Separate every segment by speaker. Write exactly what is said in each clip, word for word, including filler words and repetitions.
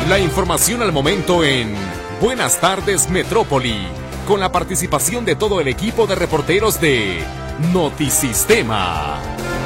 Speaker 1: La información al momento en Buenas tardes Metrópoli, con la participación de todo el equipo de reporteros de Notisistema.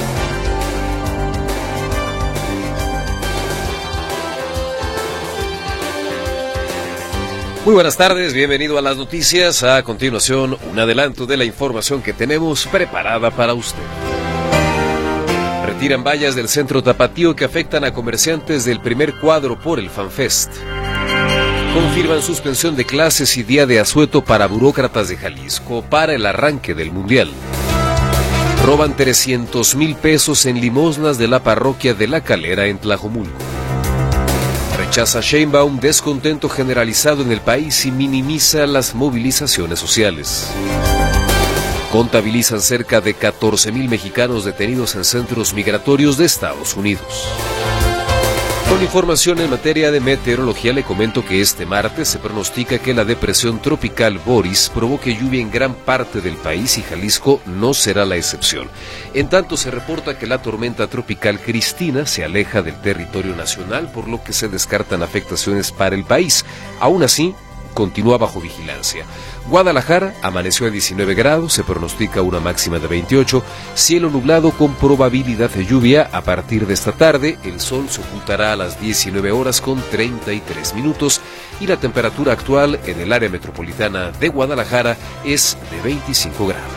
Speaker 2: Muy buenas tardes, bienvenido a las noticias. A continuación, un adelanto de la información que tenemos preparada para usted. Retiran vallas del centro tapatío que afectan a comerciantes del primer cuadro por el FanFest. Confirman suspensión de clases y día de asueto para burócratas de Jalisco para el arranque del Mundial. Roban trescientos mil pesos en limosnas de la parroquia de La Calera en Tlajomulco. Rechaza Sheinbaum descontento generalizado en el país y minimiza las movilizaciones sociales. Contabilizan cerca de catorce mil mexicanos detenidos en centros migratorios de Estados Unidos. Con información en materia de meteorología, le comento que este martes se pronostica que la depresión tropical Boris provoque lluvia en gran parte del país y Jalisco no será la excepción. En tanto, se reporta que la tormenta tropical Cristina se aleja del territorio nacional, por lo que se descartan afectaciones para el país. Aún así, continúa bajo vigilancia. Guadalajara amaneció a diecinueve grados, se pronostica una máxima de veintiocho, cielo nublado con probabilidad de lluvia a partir de esta tarde, el sol se ocultará a las diecinueve horas con treinta y tres minutos y la temperatura actual en el área metropolitana de Guadalajara es de veinticinco grados.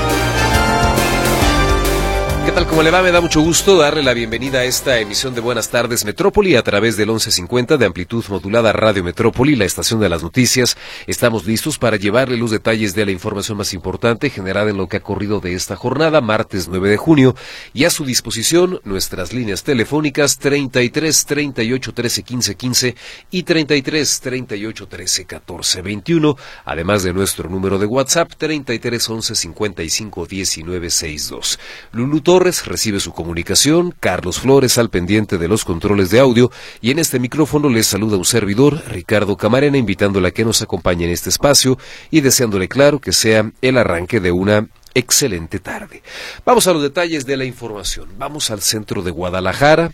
Speaker 2: ¿Qué tal? ¿Cómo le va? Me da mucho gusto darle la bienvenida a esta emisión de Buenas tardes Metrópoli a través del once cincuenta de amplitud modulada Radio Metrópoli, la estación de las noticias. Estamos listos para llevarle los detalles de la información más importante generada en lo que ha corrido de esta jornada, martes nueve de junio, y a su disposición nuestras líneas telefónicas treinta y tres, treinta y ocho, trece, quince, quince y treinta y tres, treinta y ocho, trece, catorce, veintiuno, además de nuestro número de WhatsApp treinta y tres, once, cincuenta y cinco, diecinueve, sesenta y dos. Lulú Torres recibe su comunicación, Carlos Flores al pendiente de los controles de audio y en este micrófono les saluda un servidor, Ricardo Camarena, invitándole a que nos acompañe en este espacio y deseándole claro que sea el arranque de una excelente tarde. Vamos a los detalles de la información. Vamos al centro de Guadalajara,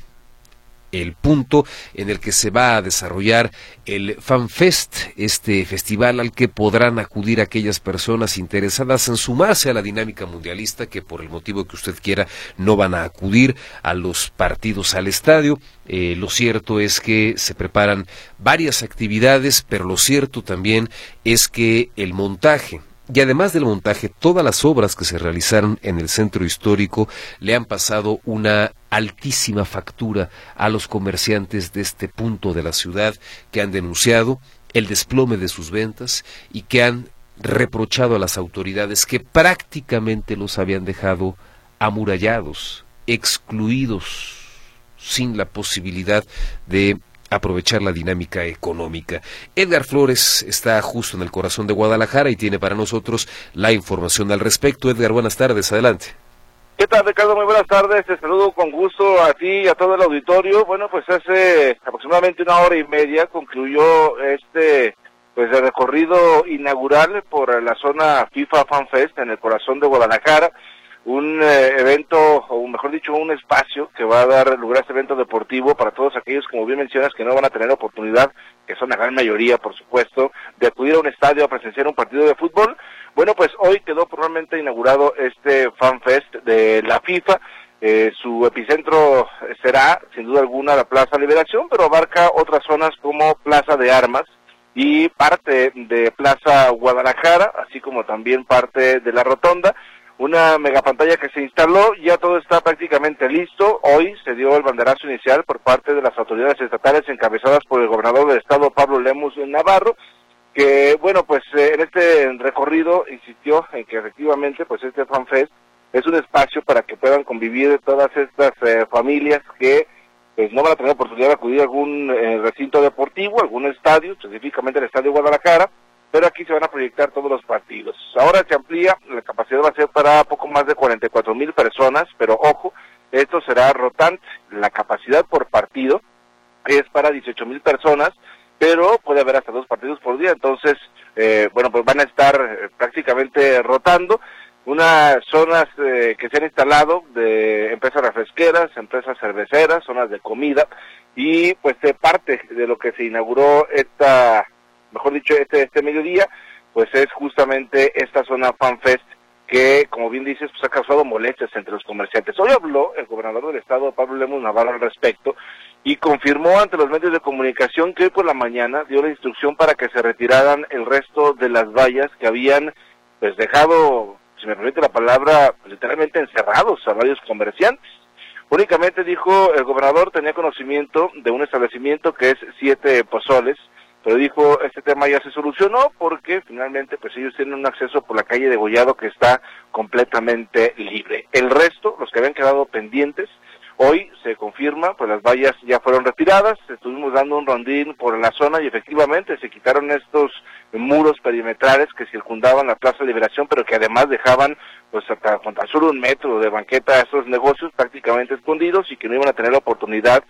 Speaker 2: el punto en el que se va a desarrollar el FanFest, este festival al que podrán acudir aquellas personas interesadas en sumarse a la dinámica mundialista que por el motivo que usted quiera no van a acudir a los partidos al estadio. Eh, lo cierto es que se preparan varias actividades, pero lo cierto también es que el montaje, y además del montaje, todas las obras que se realizaron en el centro histórico le han pasado una altísima factura a los comerciantes de este punto de la ciudad que han denunciado el desplome de sus ventas y que han reprochado a las autoridades que prácticamente los habían dejado amurallados, excluidos, sin la posibilidad de aprovechar la dinámica económica. Edgar Flores está justo en el corazón de Guadalajara y tiene para nosotros la información al respecto. Edgar, buenas tardes, adelante.
Speaker 3: ¿Qué tal, Ricardo? Muy buenas tardes, te saludo con gusto a ti y a todo el auditorio. Bueno, pues hace aproximadamente una hora y media concluyó este pues el recorrido inaugural por la zona FIFA FanFest en el corazón de Guadalajara. Un eh, evento, o mejor dicho, un espacio que va a dar lugar a este evento deportivo para todos aquellos, como bien mencionas, que no van a tener oportunidad, que son la gran mayoría, por supuesto, de acudir a un estadio a presenciar un partido de fútbol. Bueno, pues hoy quedó formalmente inaugurado este FanFest de la FIFA. Eh, su epicentro será, sin duda alguna, la Plaza Liberación, pero abarca otras zonas como Plaza de Armas y parte de Plaza Guadalajara, así como también parte de la Rotonda. Una megapantalla que se instaló, ya todo está prácticamente listo. Hoy se dio el banderazo inicial por parte de las autoridades estatales encabezadas por el gobernador del estado, Pablo Lemus Navarro, que, bueno, pues eh, en este recorrido insistió en que efectivamente pues este FanFest es un espacio para que puedan convivir todas estas eh, familias que pues no van a tener oportunidad de acudir a algún eh, recinto deportivo, algún estadio, específicamente el Estadio Guadalajara, pero aquí se van a proyectar todos los partidos. Ahora se amplía, la capacidad va a ser para poco más de cuarenta y cuatro mil personas, pero ojo, esto será rotante, la capacidad por partido es para dieciocho mil personas, pero puede haber hasta dos partidos por día, entonces, eh, bueno, pues van a estar eh, prácticamente rotando. Unas zonas eh, que se han instalado de empresas refresqueras, empresas cerveceras, zonas de comida, y pues eh, parte de lo que se inauguró esta, mejor dicho, este, este mediodía, pues es justamente esta zona FanFest, que, como bien dices, pues ha causado molestias entre los comerciantes. Hoy habló el gobernador del estado, Pablo Lemus Navarro, al respecto, y confirmó ante los medios de comunicación que hoy por la mañana dio la instrucción para que se retiraran el resto de las vallas que habían, pues, dejado, si me permite la palabra, literalmente encerrados a varios comerciantes. Únicamente, dijo el gobernador, tenía conocimiento de un establecimiento que es Siete Pozoles, pero dijo, este tema ya se solucionó porque finalmente pues ellos tienen un acceso por la calle de Gollado que está completamente libre. El resto, los que habían quedado pendientes, hoy se confirma, pues las vallas ya fueron retiradas, estuvimos dando un rondín por la zona y efectivamente se quitaron estos muros perimetrales que circundaban la Plaza Liberación, pero que además dejaban pues hasta con tan solo un metro de banqueta a estos negocios prácticamente escondidos y que no iban a tener la oportunidad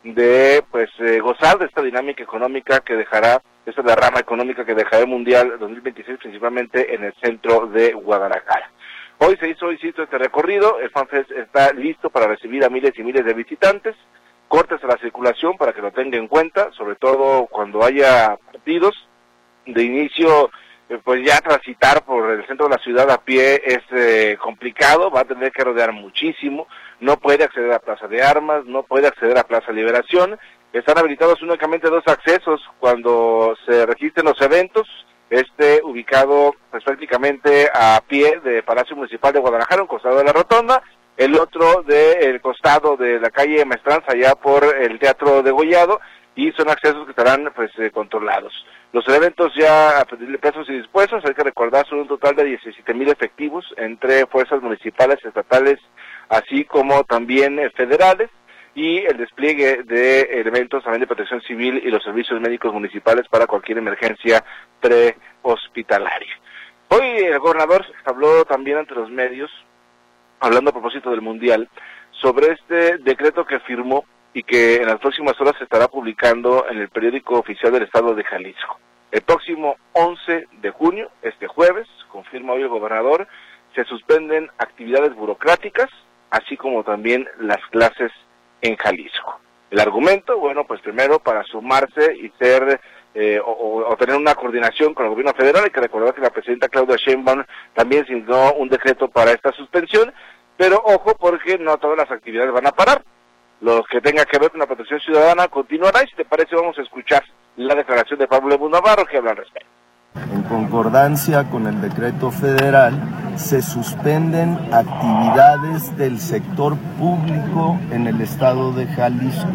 Speaker 3: de pues eh, gozar de esta dinámica económica que dejará, esta es la rama económica que dejará el Mundial dos mil veintiséis principalmente en el centro de Guadalajara. Hoy se hizo, hoy se hizo este recorrido, el FanFest está listo para recibir a miles y miles de visitantes, cortes a la circulación para que lo tenga en cuenta, sobre todo cuando haya partidos. De inicio, eh, pues ya transitar por el centro de la ciudad a pie es eh, complicado, va a tener que rodear muchísimo, no puede acceder a Plaza de Armas, no puede acceder a Plaza Liberación, están habilitados únicamente dos accesos cuando se registren los eventos, este ubicado pues prácticamente a pie de Palacio Municipal de Guadalajara, un costado de la Rotonda, el otro del costado de la calle Maestranza, allá por el Teatro de Gollado, y son accesos que estarán pues eh, controlados. Los eventos ya a pedirle pesos y dispuestos, hay que recordar, son un total de diecisiete mil efectivos entre fuerzas municipales, estatales, así como también eh, federales, y el despliegue de elementos también de protección civil y los servicios médicos municipales para cualquier emergencia prehospitalaria. Hoy el gobernador habló también ante los medios, hablando a propósito del Mundial, sobre este decreto que firmó y que en las próximas horas se estará publicando en el periódico oficial del estado de Jalisco. El próximo once de junio, este jueves, confirma hoy el gobernador, se suspenden actividades burocráticas, así como también las clases en Jalisco. El argumento, bueno, pues primero para sumarse y ser eh, o, o tener una coordinación con el gobierno federal. Hay que recordar que la presidenta Claudia Sheinbaum también signó un decreto para esta suspensión, pero ojo porque no todas las actividades van a parar. Los que tengan que ver con la protección ciudadana continuará, y si te parece vamos a escuchar la declaración de Pablo Lemus Navarro que habla al respecto.
Speaker 4: En concordancia con el decreto federal, se suspenden actividades del sector público en el estado de Jalisco.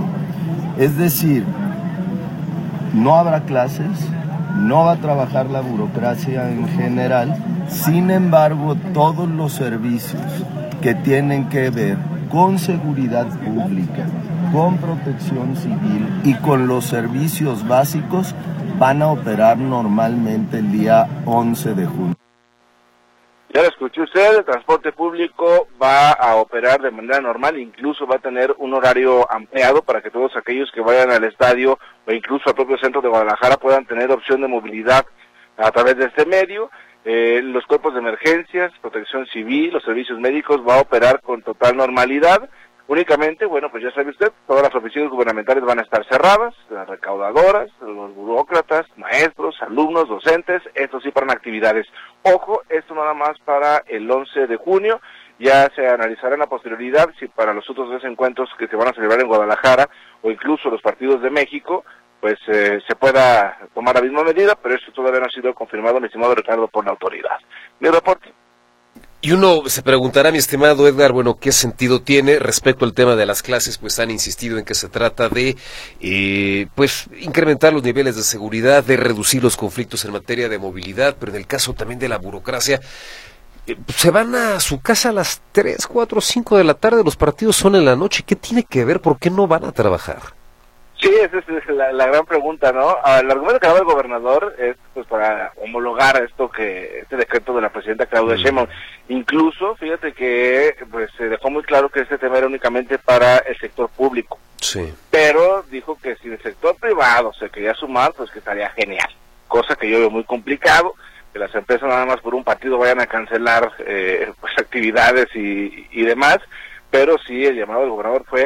Speaker 4: Es decir, no habrá clases, no va a trabajar la burocracia en general, sin embargo, todos los servicios que tienen que ver con seguridad pública, con protección civil y con los servicios básicos van a operar normalmente el día once de junio.
Speaker 3: Ya lo escuchó usted, el transporte público va a operar de manera normal, incluso va a tener un horario ampliado para que todos aquellos que vayan al estadio o incluso al propio centro de Guadalajara puedan tener opción de movilidad a través de este medio. Eh, los cuerpos de emergencias, protección civil, los servicios médicos va a operar con total normalidad. Únicamente, bueno, pues ya sabe usted, todas las oficinas gubernamentales van a estar cerradas, las recaudadoras, los burócratas, maestros, alumnos, docentes, estos sí para actividades. Ojo, esto nada más para el once de junio, ya se analizará en la posterioridad si para los otros dos encuentros que se van a celebrar en Guadalajara o incluso los partidos de México, pues eh, se pueda tomar la misma medida, pero esto todavía no ha sido confirmado, mi estimado Ricardo, por la autoridad. Mi reporte.
Speaker 2: Y uno se preguntará, mi estimado Edgar, bueno, ¿qué sentido tiene respecto al tema de las clases? Pues han insistido en que se trata de, eh, pues, incrementar los niveles de seguridad, de reducir los conflictos en materia de movilidad, pero en el caso también de la burocracia, eh, se van a su casa a las tres, cuatro, cinco de la tarde, los partidos son en la noche. ¿Qué tiene que ver? ¿Por qué no van a trabajar?
Speaker 3: Sí, esa es la, la gran pregunta, ¿no? El argumento que daba el gobernador es pues para homologar esto que este decreto de la presidenta Claudia Sheinbaum. Incluso, fíjate que pues se dejó muy claro que este tema era únicamente para el sector público.
Speaker 2: Sí.
Speaker 3: Pero dijo que si el sector privado se quería sumar, pues que estaría genial. Cosa que yo veo muy complicado, que las empresas nada más por un partido vayan a cancelar eh, pues actividades y, y demás. Pero sí, el llamado del gobernador fue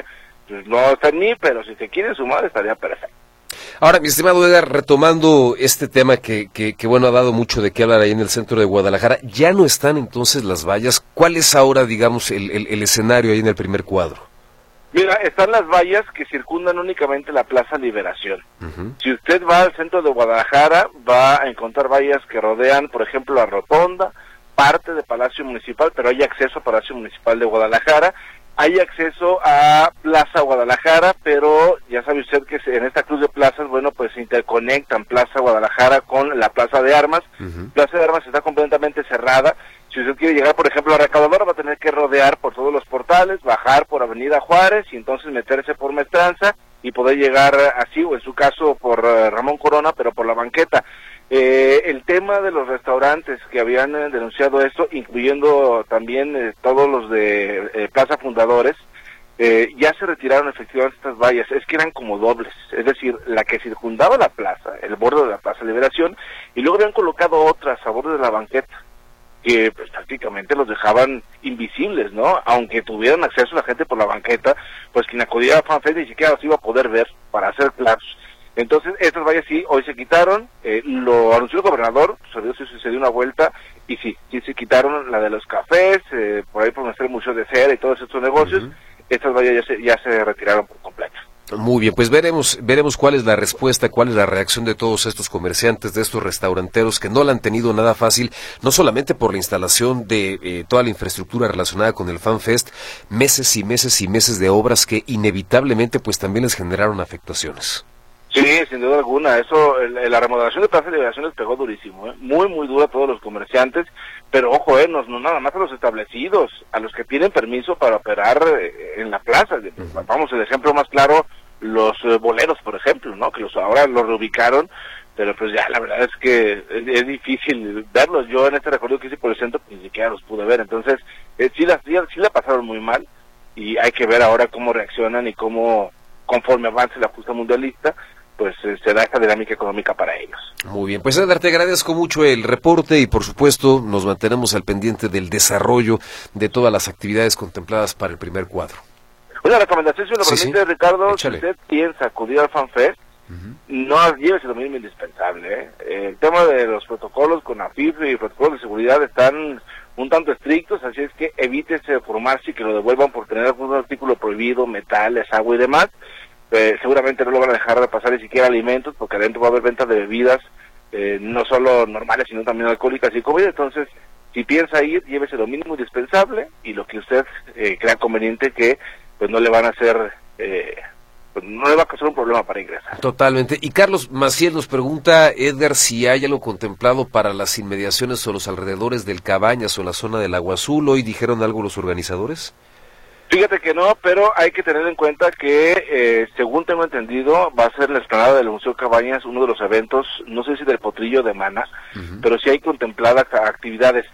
Speaker 3: pues no está en mí, pero si se quieren sumar estaría perfecto.
Speaker 2: Ahora, mi estimado Edgar, retomando este tema que, que, que, bueno, ha dado mucho de qué hablar ahí en el centro de Guadalajara, ¿ya no están entonces las vallas? ¿Cuál es ahora, digamos, el, el, el escenario ahí en el primer cuadro?
Speaker 3: Mira, están las vallas que circundan únicamente la Plaza Liberación. Uh-huh. Si usted va al centro de Guadalajara, va a encontrar vallas que rodean, por ejemplo, la Rotonda, parte de Palacio Municipal, pero hay acceso a Palacio Municipal de Guadalajara. Hay acceso a Plaza Guadalajara, pero ya sabe usted que en esta cruz de plazas, bueno, pues se interconectan Plaza Guadalajara con la Plaza de Armas. Uh-huh. Plaza de Armas está completamente cerrada. Si usted quiere llegar, por ejemplo, a Recaudadora, va a tener que rodear por todos los portales, bajar por Avenida Juárez y entonces meterse por Maestranza y poder llegar así, o en su caso por uh, Ramón Corona, pero por la banqueta. Eh, el tema de los restaurantes que habían eh, denunciado esto, incluyendo también eh, todos los de eh, Plaza Fundadores, eh, ya se retiraron efectivamente estas vallas. Es que eran como dobles, es decir, la que circundaba la plaza, el borde de la Plaza Liberación, y luego habían colocado otras a borde de la banqueta, que pues, prácticamente los dejaban invisibles, ¿no? Aunque tuvieran acceso la gente por la banqueta, pues quien acudía a FanFest ni siquiera los iba a poder ver, para hacer claros. Entonces, estas vallas sí, hoy se quitaron, eh, lo anunció el gobernador, se, se dio una vuelta, y sí, sí se quitaron la de los cafés, eh, por ahí por nuestro museo de cera y todos estos negocios, uh-huh. Estas vallas ya se, ya se retiraron por completo.
Speaker 2: Muy bien, pues veremos veremos cuál es la respuesta, cuál es la reacción de todos estos comerciantes, de estos restauranteros que no la han tenido nada fácil, no solamente por la instalación de eh, toda la infraestructura relacionada con el FanFest, meses y meses y meses de obras que inevitablemente pues también les generaron afectaciones.
Speaker 3: Sí, sin duda alguna, eso, el, la remodelación de Plaza de Liberación les pegó durísimo, ¿eh? Muy, muy dura a todos los comerciantes, pero ojo, eh, no, no nada más a los establecidos, a los que piden permiso para operar eh, en la plaza. Uh-huh. Vamos, el ejemplo más claro, los eh, boleros, por ejemplo, ¿no? Que los ahora los reubicaron, pero pues ya la verdad es que es, es difícil verlos. Yo en este recorrido que hice por el centro ni siquiera los pude ver, entonces eh, sí, la, sí, sí la pasaron muy mal, y hay que ver ahora cómo reaccionan y cómo, conforme avance la justa mundialista, pues eh, se da esta dinámica económica para ellos.
Speaker 2: Muy bien, pues Edgar, te agradezco mucho el reporte y por supuesto nos mantenemos al pendiente del desarrollo de todas las actividades contempladas para el primer cuadro.
Speaker 3: Una recomendación, si me lo sí, permite, sí. Ricardo,
Speaker 2: Échale.
Speaker 3: Si usted piensa acudir al FanFest, uh-huh. No llévese lo mismo indispensable. ¿eh? El tema de los protocolos con AFIP y protocolos de seguridad están un tanto estrictos, así es que evítese formarse y que lo devuelvan por tener algún artículo prohibido, metales, agua y demás. Eh, seguramente no lo van a dejar de pasar ni siquiera alimentos, porque adentro va a haber ventas de bebidas, eh, no solo normales, sino también alcohólicas y comida. Entonces, si piensa ir, llévese lo mínimo indispensable y lo que usted eh, crea conveniente, que pues no le van a hacer, eh, pues no le va a causar un problema para ingresar.
Speaker 2: Totalmente. Y Carlos Maciel nos pregunta, Edgar, si hay algo contemplado para las inmediaciones o los alrededores del Cabañas o la zona del Agua Azul. ¿Hoy dijeron algo los organizadores?
Speaker 3: Fíjate que no, pero hay que tener en cuenta que, eh, según tengo entendido, va a ser la explanada del Museo Cabañas uno de los eventos, no sé si del Potrillo de Mana, uh-huh. Pero sí hay contempladas actividades.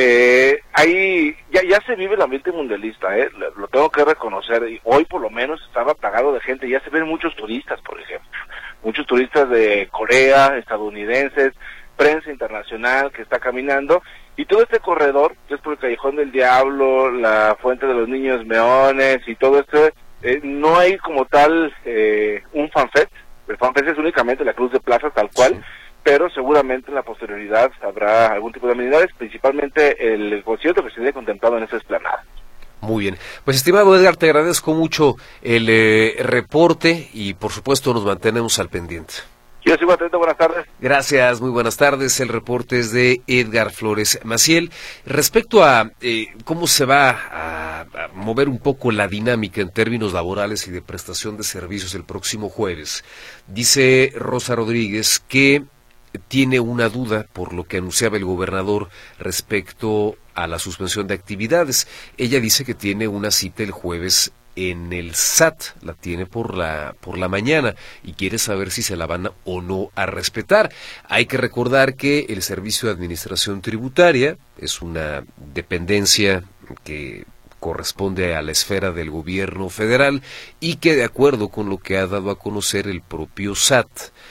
Speaker 3: Eh, hay, ya, ya se vive el ambiente mundialista, eh, lo, lo tengo que reconocer, y hoy por lo menos estaba plagado de gente, ya se ven muchos turistas, por ejemplo, muchos turistas de Corea, estadounidenses, prensa internacional que está caminando, y todo este corredor, que es por el Callejón del Diablo, la Fuente de los Niños Meones y todo esto, eh, no hay como tal eh, un FanFest. El FanFest es únicamente la cruz de plaza tal cual, sí. Pero seguramente en la posterioridad habrá algún tipo de amenidades, principalmente el concierto que se tiene contemplado en esa explanada.
Speaker 2: Muy bien, pues estimado Edgar, te agradezco mucho el eh, reporte y por supuesto nos mantenemos al pendiente.
Speaker 3: Yo sigo atento, buenas tardes.
Speaker 2: Gracias, muy buenas tardes. El reporte es de Edgar Flores Maciel. Respecto a eh, cómo se va a, a mover un poco la dinámica en términos laborales y de prestación de servicios el próximo jueves, dice Rosa Rodríguez que tiene una duda por lo que anunciaba el gobernador respecto a la suspensión de actividades. Ella dice que tiene una cita el jueves en el S A T, la tiene por la por la mañana y quiere saber si se la van o no a respetar. Hay que recordar que el Servicio de Administración Tributaria es una dependencia que corresponde a la esfera del gobierno federal y que, de acuerdo con lo que ha dado a conocer el propio S A T,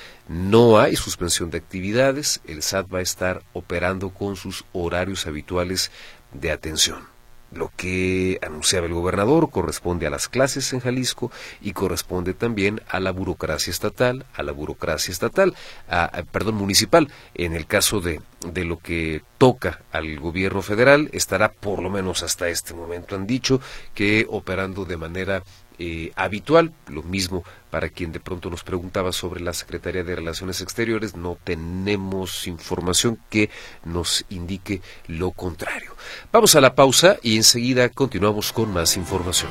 Speaker 2: no hay suspensión de actividades. El S A T va a estar operando con sus horarios habituales de atención. lo que anunciaba el gobernador corresponde a las clases en Jalisco y corresponde también a la burocracia estatal, a la burocracia estatal, a, a, perdón, municipal. En el caso de, de lo que toca al gobierno federal, estará por lo menos hasta este momento, han dicho, que operando de manera Eh, habitual. Lo mismo para quien de pronto nos preguntaba sobre la Secretaría de Relaciones Exteriores, no tenemos información que nos indique lo contrario. Vamos a la pausa y enseguida continuamos con más información.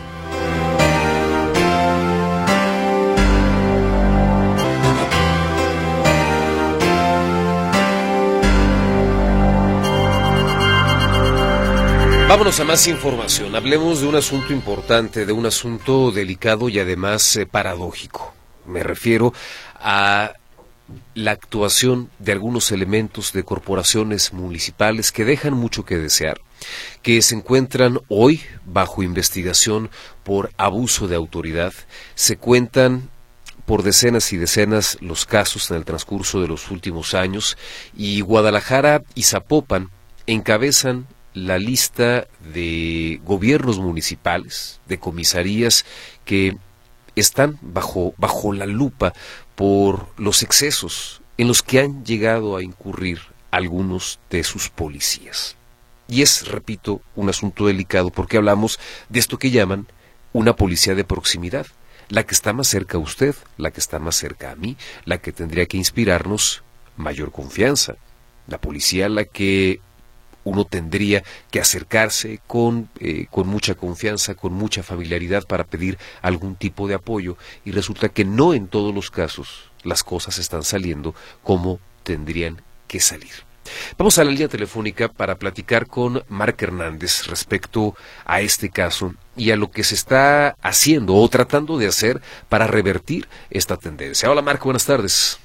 Speaker 2: Vámonos a más información. Hablemos de un asunto importante, de un asunto delicado y además eh, paradójico. Me refiero a la actuación de algunos elementos de corporaciones municipales que dejan mucho que desear, que se encuentran hoy bajo investigación por abuso de autoridad. Se cuentan por decenas y decenas los casos en el transcurso de los últimos años, y Guadalajara y Zapopan encabezan la lista de gobiernos municipales, de comisarías que están bajo, bajo la lupa por los excesos en los que han llegado a incurrir algunos de sus policías. Y es, repito, un asunto delicado porque hablamos de esto que llaman una policía de proximidad, la que está más cerca a usted, la que está más cerca a mí, la que tendría que inspirarnos mayor confianza, la policía a la que uno tendría que acercarse con, eh, con mucha confianza, con mucha familiaridad para pedir algún tipo de apoyo, y resulta que no en todos los casos las cosas están saliendo como tendrían que salir. Vamos a la línea telefónica para platicar con Marc Hernández respecto a este caso y a lo que se está haciendo o tratando de hacer para revertir esta tendencia. Hola Marc, buenas tardes.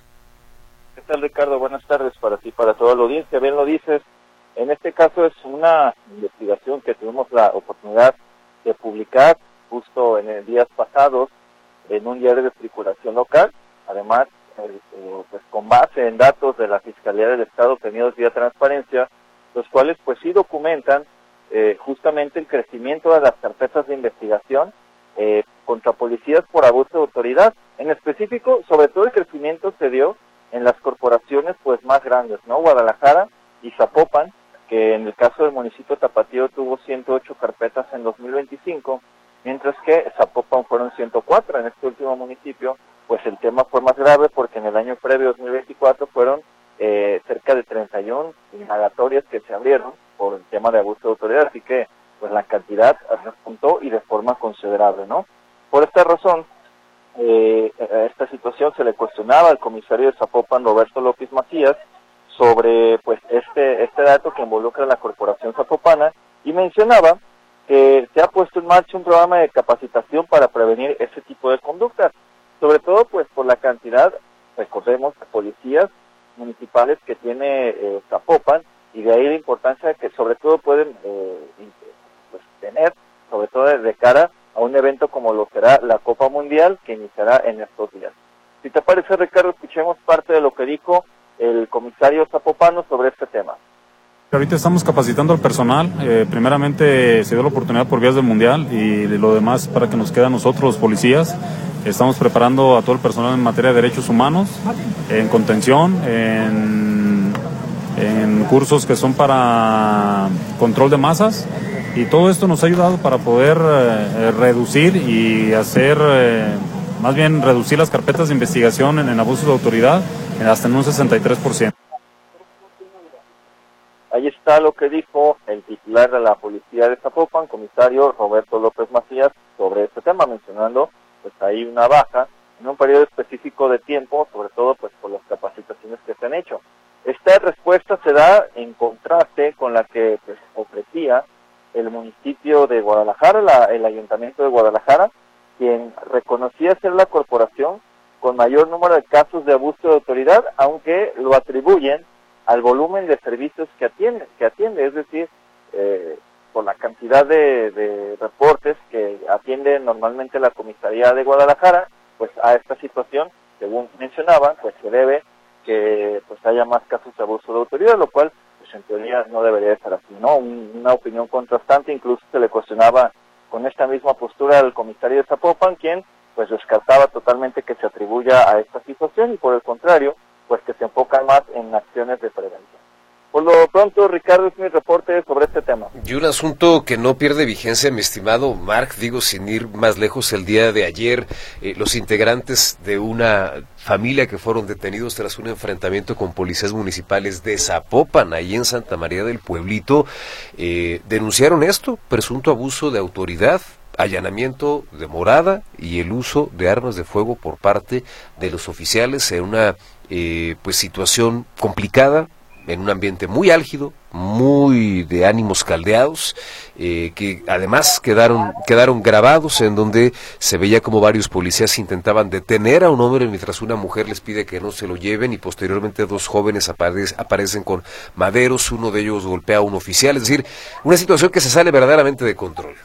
Speaker 3: ¿Qué tal, Ricardo? Buenas tardes para ti, para toda la audiencia. Bien lo dices. En este caso es una investigación que tuvimos la oportunidad de publicar justo en el días pasados en un diario de circulación local, además eh, pues con base en datos de la Fiscalía del Estado obtenidos vía transparencia, los cuales pues sí documentan eh, justamente el crecimiento de las carpetas de investigación eh, contra policías por abuso de autoridad. En específico, sobre todo el crecimiento se dio en las corporaciones pues más grandes, ¿no? Guadalajara y Zapopan, que en el caso del municipio Tapatío tuvo ciento ocho carpetas en dos mil veinticinco, mientras que Zapopan fueron ciento cuatro. En este último municipio, pues el tema fue más grave porque en el año previo, dos mil veinticuatro, fueron eh, cerca de treinta y una indagatorias que se abrieron por el tema de abuso de autoridad, así que pues la cantidad repuntó y de forma considerable, ¿no? Por esta razón, eh, a esta situación se le cuestionaba al comisario de Zapopan, Roberto López Macías, sobre pues este este dato que involucra a la corporación zapopana, y mencionaba que se ha puesto en marcha un programa de capacitación para prevenir ese tipo de conductas, sobre todo pues por la cantidad, recordemos, de policías municipales que tiene eh, Zapopan, y de ahí la importancia de que sobre todo pueden eh, pues, tener, sobre todo de cara a un evento como lo será la Copa Mundial, que iniciará en estos días. Si te parece, Ricardo, escuchemos parte de lo que dijo el comisario zapopano sobre este tema.
Speaker 5: Ahorita estamos capacitando al personal, eh, primeramente se dio la oportunidad por vías del Mundial, y de lo demás para que nos quede a nosotros los policías. Estamos preparando a todo el personal en materia de derechos humanos, en contención, en, en cursos que son para control de masas, y todo esto nos ha ayudado para poder eh, reducir y hacer, eh, más bien reducir las carpetas de investigación en, en abuso de autoridad hasta en un sesenta y tres por ciento.
Speaker 3: Ahí está lo que dijo el titular de la policía de Zapopan, comisario Roberto López Macías, sobre este tema, mencionando pues ahí una baja en un periodo específico de tiempo, sobre todo pues por las capacitaciones que se han hecho. Esta respuesta se da en contraste con la que pues ofrecía el municipio de Guadalajara, la, el ayuntamiento de Guadalajara, quien reconocía ser la corporación con mayor número de casos de abuso de autoridad, aunque lo atribuyen al volumen de servicios que atiende, que atiende, es decir, eh, por la cantidad de, de reportes que atiende normalmente la comisaría de Guadalajara, pues a esta situación, según mencionaban, pues se debe que pues haya más casos de abuso de autoridad, lo cual pues,
Speaker 6: en teoría no debería de ser así, ¿no? Un, una opinión contrastante, incluso se le cuestionaba con esta misma postura al comisario de Zapopan, quien pues descartaba totalmente que se atribuya a esta situación y por el contrario, pues que se enfocan más en acciones de prevención. Por lo pronto, Ricardo, es mi reporte sobre este tema.
Speaker 2: Y un asunto que no pierde vigencia, mi estimado Marc, digo, sin ir más lejos, el día de ayer, eh, los integrantes de una familia que fueron detenidos tras un enfrentamiento con policías municipales de Zapopan, ahí en Santa María del Pueblito, eh, denunciaron esto, presunto abuso de autoridad, allanamiento de morada y el uso de armas de fuego por parte de los oficiales en una eh, pues situación complicada, en un ambiente muy álgido, muy de ánimos caldeados, eh, que además quedaron quedaron grabados en donde se veía como varios policías intentaban detener a un hombre mientras una mujer les pide que no se lo lleven y posteriormente dos jóvenes apare- aparecen con maderos, uno de ellos golpea a un oficial, es decir, una situación que se sale verdaderamente de control.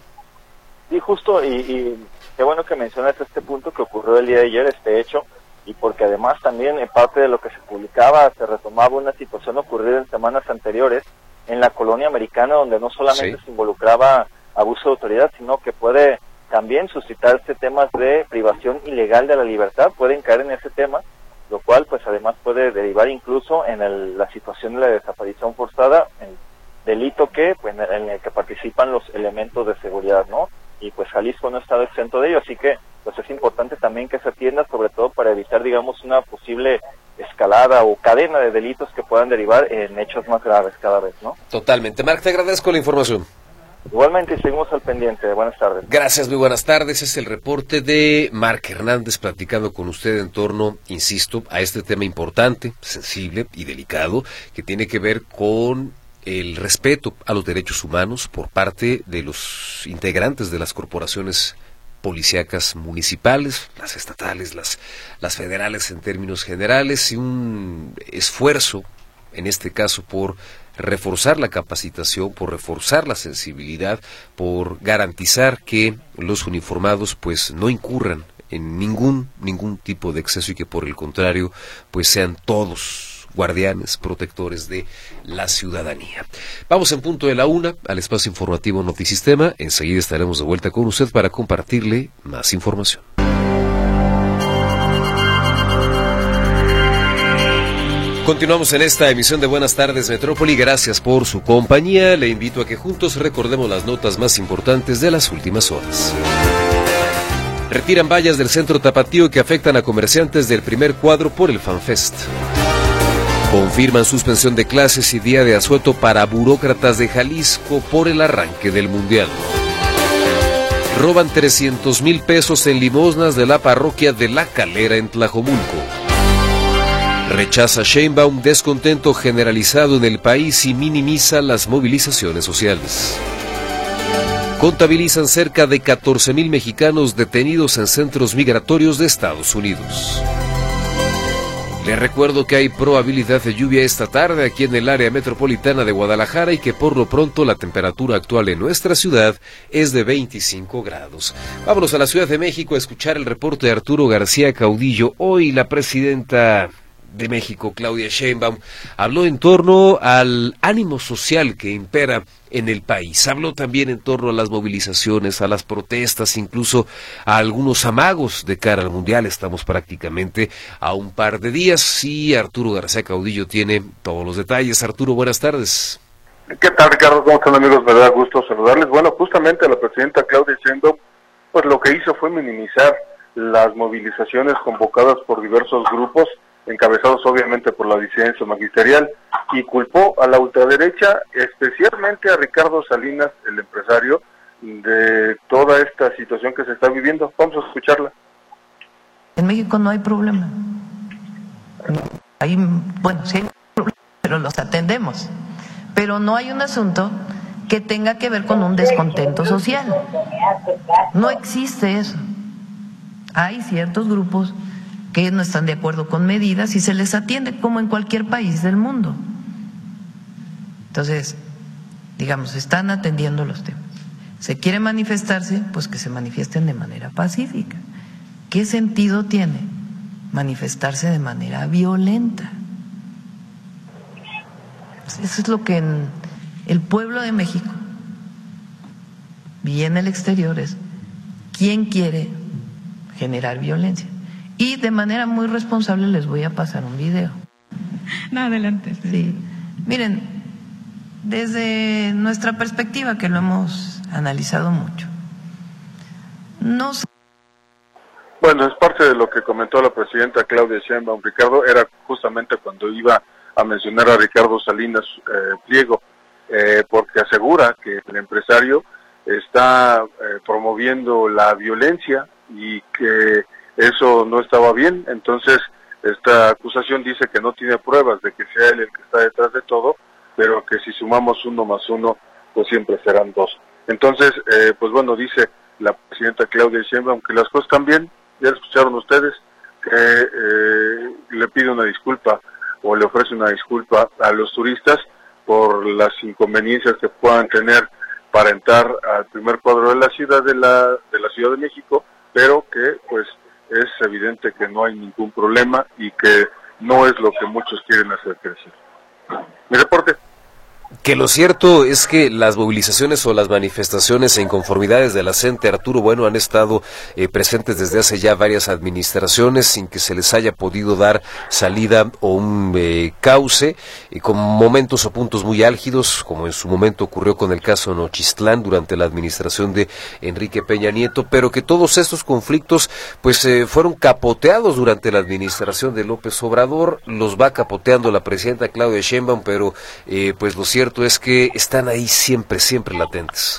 Speaker 6: Sí, justo, y, y qué bueno que mencionas este punto que ocurrió el día de ayer, este hecho, y porque además también en parte de lo que se publicaba se retomaba una situación ocurrida en semanas anteriores en la colonia americana, donde no solamente sí. se involucraba abuso de autoridad, sino que puede también suscitarse temas de privación ilegal de la libertad, pueden caer en ese tema, lo cual pues además puede derivar incluso en el, la situación de la desaparición forzada, el delito que pues, en el que participan los elementos de seguridad, ¿no? Y pues Jalisco no está exento de ello, así que pues es importante también que se atienda, sobre todo para evitar, digamos, una posible escalada o cadena de delitos que puedan derivar en hechos más graves cada vez, ¿no?
Speaker 2: Totalmente. Marc, te agradezco la información.
Speaker 6: Igualmente, seguimos al pendiente. Buenas tardes.
Speaker 2: Gracias, muy buenas tardes. Es el reporte de Marc Hernández platicando con usted en torno, insisto, a este tema importante, sensible y delicado, que tiene que ver con el respeto a los derechos humanos por parte de los integrantes de las corporaciones policíacas municipales, las estatales, las, las federales en términos generales, y un esfuerzo, en este caso, por reforzar la capacitación, por reforzar la sensibilidad, por garantizar que los uniformados pues no incurran en ningún, ningún tipo de exceso y que por el contrario pues sean todos guardianes, protectores de la ciudadanía. Vamos en punto de la una al espacio informativo Notisistema. Enseguida estaremos de vuelta con usted para compartirle más información. Continuamos en esta emisión de Buenas Tardes Metrópoli. Gracias por su compañía. Le invito a que juntos recordemos las notas más importantes de las últimas horas. Retiran vallas del centro tapatío que afectan a comerciantes del primer cuadro por el FanFest. Confirman suspensión de clases y día de asueto para burócratas de Jalisco por el arranque del Mundial. Roban trescientos mil pesos en limosnas de la parroquia de La Calera en Tlajomulco. Rechaza Sheinbaum descontento generalizado en el país y minimiza las movilizaciones sociales. Contabilizan cerca de catorce mil mexicanos detenidos en centros migratorios de Estados Unidos. Les recuerdo que hay probabilidad de lluvia esta tarde aquí en el área metropolitana de Guadalajara y que por lo pronto la temperatura actual en nuestra ciudad es de veinticinco grados. Vámonos a la Ciudad de México a escuchar el reporte de Arturo García Caudillo. Hoy la presidenta de México, Claudia Sheinbaum, habló en torno al ánimo social que impera en el país. Habló también en torno a las movilizaciones, a las protestas, incluso a algunos amagos de cara al Mundial. Estamos prácticamente a un par de días y Arturo García Caudillo tiene todos los detalles. Arturo, buenas tardes.
Speaker 7: ¿Qué tal, Ricardo? ¿Cómo están, amigos? Me da gusto saludarles. Bueno, justamente la presidenta Claudia Sheinbaum, pues lo que hizo fue minimizar las movilizaciones convocadas por diversos grupos, encabezados obviamente por la disidencia magisterial, y culpó a la ultraderecha, especialmente a Ricardo Salinas, el empresario, de toda esta situación que se está viviendo. Vamos a escucharla.
Speaker 8: En México no hay problema. Hay, bueno, sí hay problemas, pero los atendemos. Pero no hay un asunto que tenga que ver con un descontento social. No existe eso. Hay ciertos grupos que no están de acuerdo con medidas y se les atiende como en cualquier país del mundo. Entonces, digamos, están atendiendo los temas. ¿Se quiere manifestarse? Pues que se manifiesten de manera pacífica. ¿Qué sentido tiene manifestarse de manera violenta? Eso es lo que en el pueblo de México y en el exterior es quién quiere generar violencia. Y de manera muy responsable les voy a pasar un video.
Speaker 9: No, adelante.
Speaker 8: Sí. Miren, desde nuestra perspectiva, que lo hemos analizado mucho, no sé.
Speaker 7: Bueno, es parte de lo que comentó la presidenta Claudia Sheinbaum, Ricardo, era justamente cuando iba a mencionar a Ricardo Salinas eh, Pliego, eh, porque asegura que el empresario está eh, promoviendo la violencia y que eso no estaba bien. Entonces esta acusación dice que no tiene pruebas de que sea él el que está detrás de todo, pero que si sumamos uno más uno, pues siempre serán dos. Entonces, eh, pues bueno, dice la presidenta Claudia Sheinbaum que las cosas están bien, ya escucharon ustedes, que eh, le pide una disculpa o le ofrece una disculpa a los turistas por las inconveniencias que puedan tener para entrar al primer cuadro de la ciudad de la de la Ciudad de México, pero que pues es evidente que no hay ningún problema y que no es lo que muchos quieren hacer crecer. Mi reporte.
Speaker 2: Que lo cierto es que las movilizaciones o las manifestaciones e inconformidades de la CENTE, Arturo Bueno, han estado eh, presentes desde hace ya varias administraciones sin que se les haya podido dar salida o un eh, cauce, y con momentos o puntos muy álgidos, como en su momento ocurrió con el caso Nochistlán durante la administración de Enrique Peña Nieto, pero que todos estos conflictos pues eh, fueron capoteados durante la administración de López Obrador. Los va capoteando la presidenta Claudia Sheinbaum, pero eh, pues los cierto es que están ahí siempre, siempre latentes.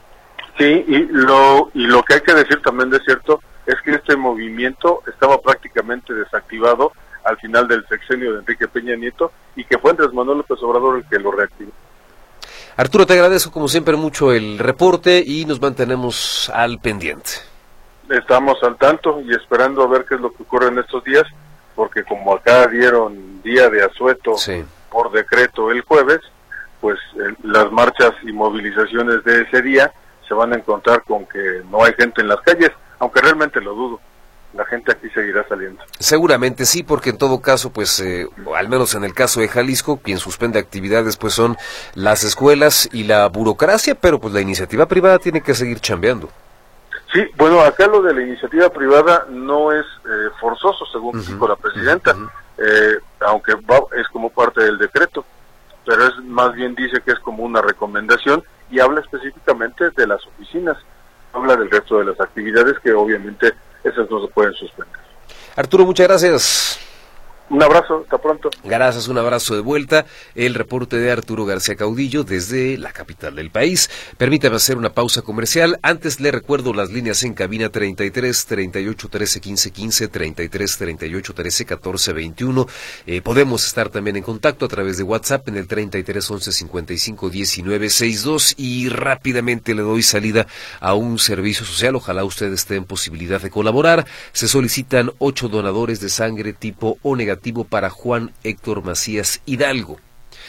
Speaker 7: Sí, y lo y lo que hay que decir también de cierto es que este movimiento estaba prácticamente desactivado al final del sexenio de Enrique Peña Nieto y que fue Andrés Manuel López Obrador el que lo reactivó.
Speaker 2: Arturo, te agradezco como siempre mucho el reporte y nos mantenemos al pendiente.
Speaker 7: Estamos al tanto y esperando a ver qué es lo que ocurre en estos días, porque como acá dieron día de asueto sí. por decreto el jueves, pues eh, las marchas y movilizaciones de ese día se van a encontrar con que no hay gente en las calles, aunque realmente lo dudo. La gente aquí seguirá saliendo.
Speaker 2: Seguramente sí, porque en todo caso, pues, eh, al menos en el caso de Jalisco, quien suspende actividades, pues, son las escuelas y la burocracia, pero pues la iniciativa privada tiene que seguir chambeando.
Speaker 7: Sí, bueno, acá lo de la iniciativa privada no es eh, forzoso, según uh-huh, dijo la presidenta, uh-huh. eh, aunque va, es como parte del decreto, pero es más bien dice que es como una recomendación y habla específicamente de las oficinas, habla del resto de las actividades que obviamente esas no se pueden suspender.
Speaker 2: Arturo, muchas gracias.
Speaker 7: Un abrazo, hasta pronto.
Speaker 2: Gracias, un abrazo de vuelta. El reporte de Arturo García Caudillo desde la capital del país. Permítame hacer una pausa comercial. Antes le recuerdo las líneas en cabina treinta y tres, treinta y ocho, trece, quince, quince, treinta y tres, treinta y ocho, trece, catorce, veintiuno. Eh, podemos estar también en contacto a través de WhatsApp en el treinta y tres, once, cincuenta y cinco, diecinueve, sesenta y dos y rápidamente le doy salida a un servicio social. Ojalá usted esté en posibilidad de colaborar. Se solicitan ocho donadores de sangre tipo O negativo para Juan Héctor Macías Hidalgo.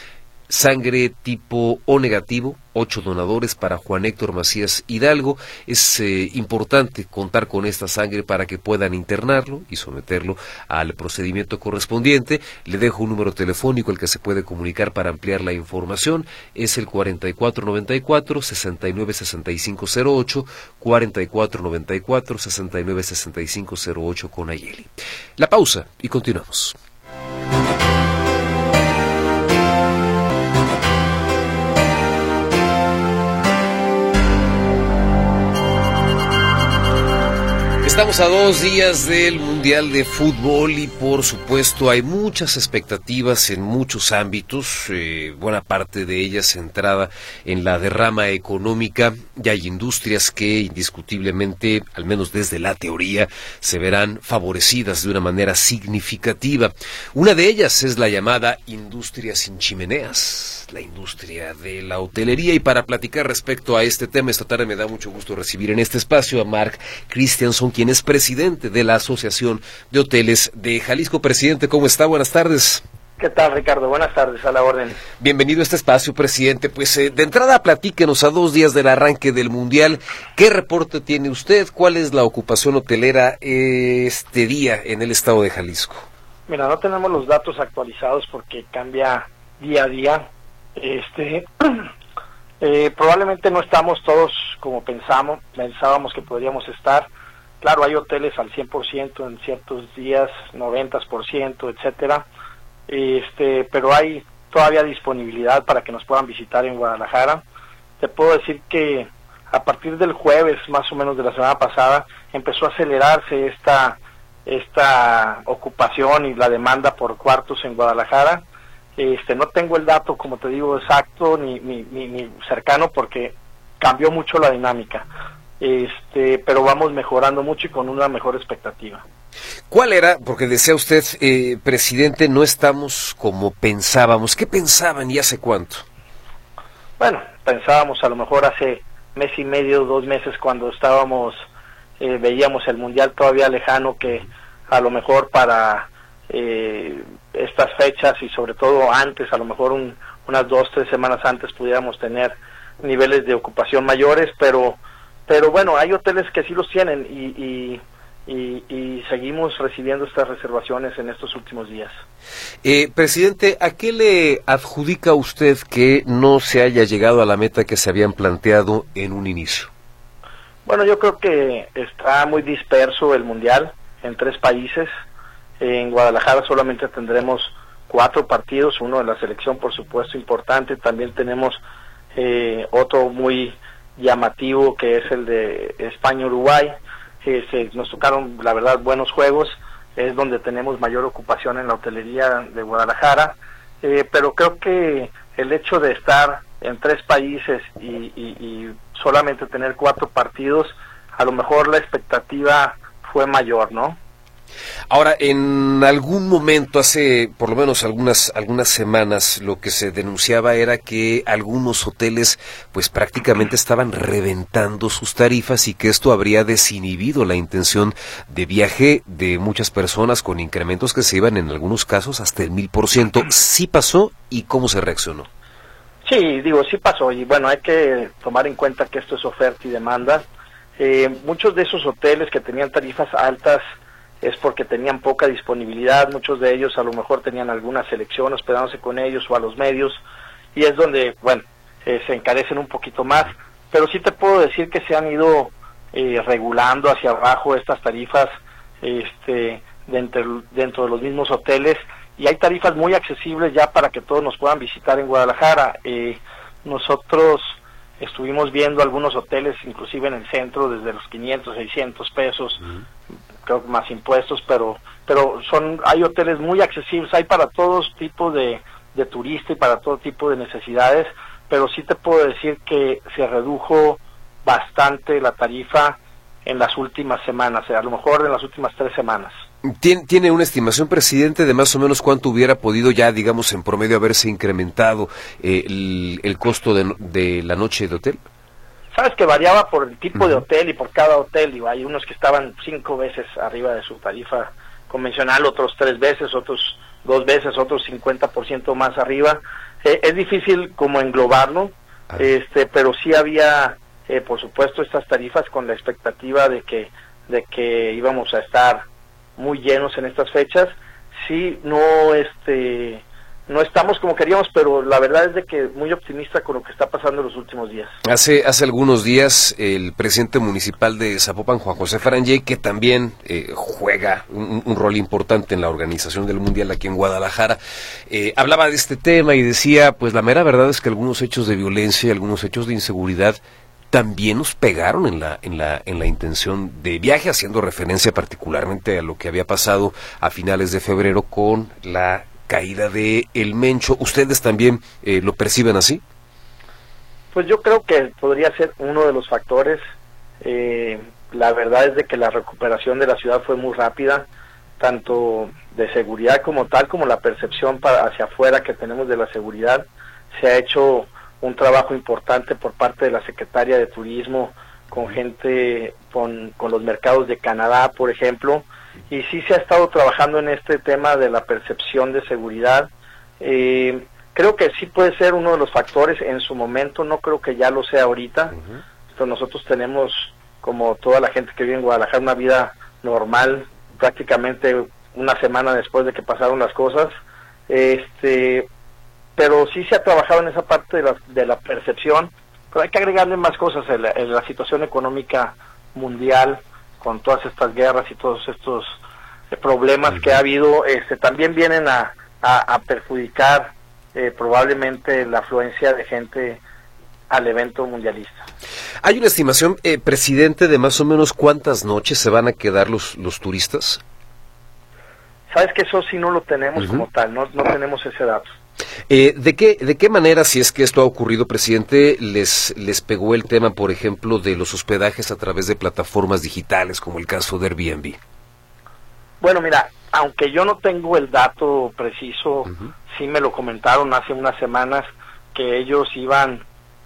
Speaker 2: Sangre tipo O negativo, ocho donadores para Juan Héctor Macías Hidalgo. Es eh, importante contar con esta sangre para que puedan internarlo y someterlo al procedimiento correspondiente. Le dejo un número telefónico al que se puede comunicar para ampliar la información. Es el cuarenta y cuatro noventa y cuatro, sesenta y nueve sesenta y cinco cero ocho, cuarenta y cuatro noventa y cuatro, sesenta y nueve sesenta y cinco cero ocho con Ayeli. La pausa y continuamos. Estamos a dos días del Mundial de Fútbol y por supuesto hay muchas expectativas en muchos ámbitos, eh, buena parte de ellas centrada en la derrama económica. Ya hay industrias que indiscutiblemente, al menos desde la teoría, se verán favorecidas de una manera significativa. Una de ellas es la llamada industria sin chimeneas, la industria de la hotelería, y para platicar respecto a este tema esta tarde me da mucho gusto recibir en este espacio a Mark Christianson, quien es presidente de la Asociación de Hoteles de Jalisco. Presidente, ¿cómo está? Buenas tardes.
Speaker 10: ¿Qué tal, Ricardo? Buenas tardes, a la orden.
Speaker 2: Bienvenido a este espacio, presidente. Pues eh, de entrada platíquenos, a dos días del arranque del Mundial, ¿qué reporte tiene usted? ¿Cuál es la ocupación hotelera eh, este día en el estado de Jalisco?
Speaker 10: Mira, no tenemos los datos actualizados porque cambia día a día Este, eh, probablemente no estamos todos como pensamos, pensábamos que podríamos estar. Claro, hay hoteles al cien por ciento en ciertos días, noventa por ciento, etcétera. Este, pero hay todavía disponibilidad para que nos puedan visitar en Guadalajara. Te puedo decir que a partir del jueves, más o menos de la semana pasada, empezó a acelerarse esta esta ocupación y la demanda por cuartos en Guadalajara. Este, no tengo el dato, como te digo, exacto ni, ni, ni, ni cercano, porque cambió mucho la dinámica. Este, pero vamos mejorando mucho y con una mejor expectativa.
Speaker 2: ¿Cuál era? Porque decía usted, eh, presidente, no estamos como pensábamos. ¿Qué pensaban y hace cuánto?
Speaker 10: Bueno, pensábamos a lo mejor hace mes y medio, dos meses, cuando estábamos, eh, veíamos el Mundial todavía lejano, que a lo mejor para eh, estas fechas y sobre todo antes, a lo mejor un, unas dos, tres semanas antes pudiéramos tener niveles de ocupación mayores, pero pero bueno, hay hoteles que sí los tienen y, y, y, y seguimos recibiendo estas reservaciones en estos últimos días.
Speaker 2: Eh, presidente, ¿a qué le adjudica usted que no se haya llegado a la meta que se habían planteado en un inicio?
Speaker 10: Bueno, yo creo que está muy disperso el Mundial en tres países. En Guadalajara solamente tendremos cuatro partidos, uno de la selección, por supuesto, importante. También tenemos eh, otro muy llamativo, que es el de España-Uruguay. Eh, se, nos tocaron, la verdad, buenos juegos. Es donde tenemos mayor ocupación en la hotelería de Guadalajara. Eh, pero creo que el hecho de estar en tres países y, y, y solamente tener cuatro partidos, a lo mejor la expectativa fue mayor, ¿no?
Speaker 2: Ahora, en algún momento, hace por lo menos algunas algunas semanas, lo que se denunciaba era que algunos hoteles pues prácticamente estaban reventando sus tarifas y que esto habría desinhibido la intención de viaje de muchas personas, con incrementos que se iban en algunos casos hasta el mil por ciento. ¿Sí pasó y cómo se reaccionó?
Speaker 10: Sí, digo, sí pasó, y bueno, hay que tomar en cuenta que esto es oferta y demanda. Eh, muchos de esos hoteles que tenían tarifas altas es porque tenían poca disponibilidad. Muchos de ellos a lo mejor tenían alguna selección hospedándose con ellos o a los medios, y es donde, bueno, eh, se encarecen un poquito más, pero sí te puedo decir que se han ido eh, regulando hacia abajo estas tarifas este, dentro, dentro de los mismos hoteles, y hay tarifas muy accesibles ya para que todos nos puedan visitar en Guadalajara. Eh, nosotros estuvimos viendo algunos hoteles, inclusive en el centro, desde los quinientos, seiscientos pesos, uh-huh. creo que más impuestos, pero pero son hay hoteles muy accesibles, hay para todos tipos de, de turista y para todo tipo de necesidades, pero sí te puedo decir que se redujo bastante la tarifa en las últimas semanas, o sea, a lo mejor en las últimas tres semanas.
Speaker 2: ¿Tien, ¿Tiene una estimación, presidente, de más o menos cuánto hubiera podido ya, digamos, en promedio haberse incrementado eh, el, el costo de, de la noche de hotel?
Speaker 10: Sabes que variaba por el tipo uh-huh. de hotel y por cada hotel. Digo, hay unos que estaban cinco veces arriba de su tarifa convencional, otros tres veces, otros dos veces, otros cincuenta por ciento más arriba. Eh, es difícil como englobarlo, uh-huh. este, pero sí había, eh, por supuesto, estas tarifas con la expectativa de que de que íbamos a estar muy llenos en estas fechas. Sí, no este no estamos como queríamos, pero la verdad es de que muy optimista con lo que está pasando en los últimos días.
Speaker 2: Hace hace algunos días el presidente municipal de Zapopan, Juan José Farangey, que también eh, juega un, un rol importante en la organización del Mundial aquí en Guadalajara, eh, hablaba de este tema y decía, pues la mera verdad es que algunos hechos de violencia y algunos hechos de inseguridad también nos pegaron en la en la en la intención de viaje, haciendo referencia particularmente a lo que había pasado a finales de febrero con la caída de El Mencho. ¿Ustedes también eh, lo perciben así?
Speaker 10: Pues yo creo que podría ser uno de los factores. Eh, la verdad es de que la recuperación de la ciudad fue muy rápida, tanto de seguridad como tal, como la percepción para hacia afuera que tenemos de la seguridad. Se ha hecho un trabajo importante por parte de la Secretaría de Turismo, con gente, con, con los mercados de Canadá, por ejemplo, y sí se ha estado trabajando en este tema de la percepción de seguridad. Eh, creo que sí puede ser uno de los factores en su momento, no creo que ya lo sea ahorita. Uh-huh. Pero nosotros tenemos, como toda la gente que vive en Guadalajara, una vida normal, prácticamente una semana después de que pasaron las cosas. Este... pero sí se ha trabajado en esa parte de la, de la percepción, pero hay que agregarle más cosas en la, en la situación económica mundial, con todas estas guerras y todos estos eh, problemas que ha habido, este, también vienen a, a, a perjudicar eh, probablemente la afluencia de gente al evento mundialista.
Speaker 2: ¿Hay una estimación, eh, presidente, de más o menos cuántas noches se van a quedar los, los turistas?
Speaker 10: Sabes que eso sí no lo tenemos uh-huh. como tal, no, no tenemos ese dato.
Speaker 2: Eh, ¿de qué de qué manera, si es que esto ha ocurrido, presidente, les les pegó el tema, por ejemplo, de los hospedajes a través de plataformas digitales, como el caso de Airbnb?
Speaker 10: Bueno, mira, aunque yo no tengo el dato preciso, uh-huh. sí me lo comentaron hace unas semanas que ellos iban,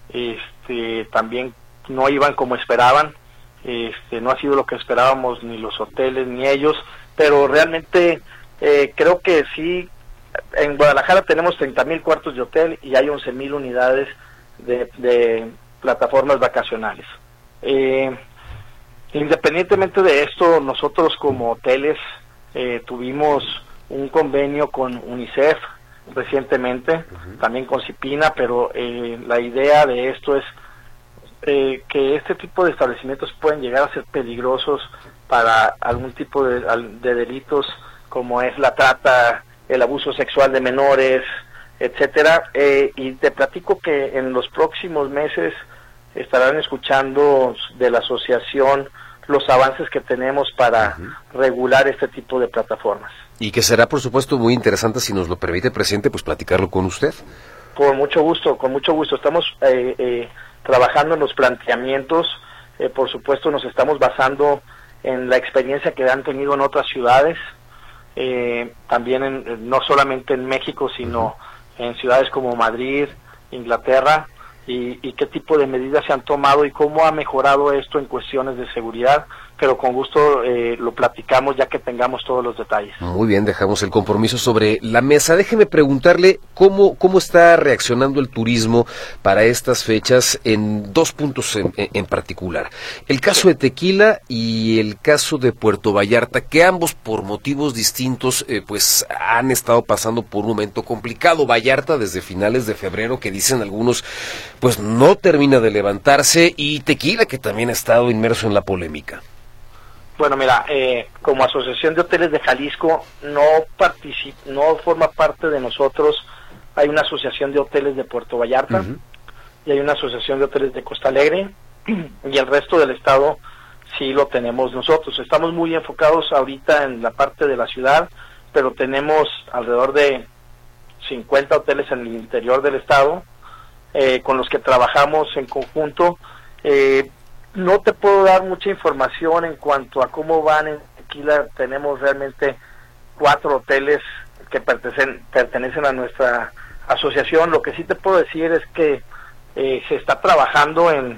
Speaker 10: este, también no iban como esperaban, este, no ha sido lo que esperábamos ni los hoteles ni ellos, pero realmente eh, creo que sí. En Guadalajara tenemos treinta mil cuartos de hotel y hay once mil unidades de, de plataformas vacacionales. Eh, independientemente de esto, nosotros como hoteles eh, tuvimos un convenio con UNICEF recientemente, uh-huh. también con CIPINA, pero eh, la idea de esto es eh, que este tipo de establecimientos pueden llegar a ser peligrosos para algún tipo de, de delitos, como es la trata, el abuso sexual de menores, etcétera, eh, y te platico que en los próximos meses estarán escuchando de la asociación los avances que tenemos para uh-huh. regular este tipo de plataformas.
Speaker 2: Y que será, por supuesto, muy interesante, si nos lo permite, presidente, pues platicarlo con usted.
Speaker 10: Con mucho gusto, con mucho gusto. Estamos eh, eh, trabajando en los planteamientos, eh, por supuesto nos estamos basando en la experiencia que han tenido en otras ciudades, Eh, también en, no solamente en México, sino en ciudades como Madrid, Inglaterra, y, y qué tipo de medidas se han tomado y cómo ha mejorado esto en cuestiones de seguridad, pero con gusto eh, lo platicamos ya que tengamos todos los detalles.
Speaker 2: Muy bien, dejamos el compromiso sobre la mesa. Déjeme preguntarle cómo cómo está reaccionando el turismo para estas fechas en dos puntos en, en particular. El caso de Tequila y el caso de Puerto Vallarta, que ambos por motivos distintos eh, pues han estado pasando por un momento complicado. Vallarta desde finales de febrero, que dicen algunos, pues no termina de levantarse, y Tequila, que también ha estado inmerso en la polémica.
Speaker 10: Bueno, mira, eh, como Asociación de Hoteles de Jalisco no participa, no forma parte de nosotros. Hay una asociación de hoteles de Puerto Vallarta uh-huh. y hay una asociación de hoteles de Costa Alegre, y el resto del estado sí lo tenemos nosotros. Estamos muy enfocados ahorita en la parte de la ciudad, pero tenemos alrededor de cincuenta hoteles en el interior del estado eh, con los que trabajamos en conjunto. Eh, No te puedo dar mucha información en cuanto a cómo van en Tequila. Tenemos realmente cuatro hoteles que pertenecen, pertenecen a nuestra asociación. Lo que sí te puedo decir es que eh, se está trabajando en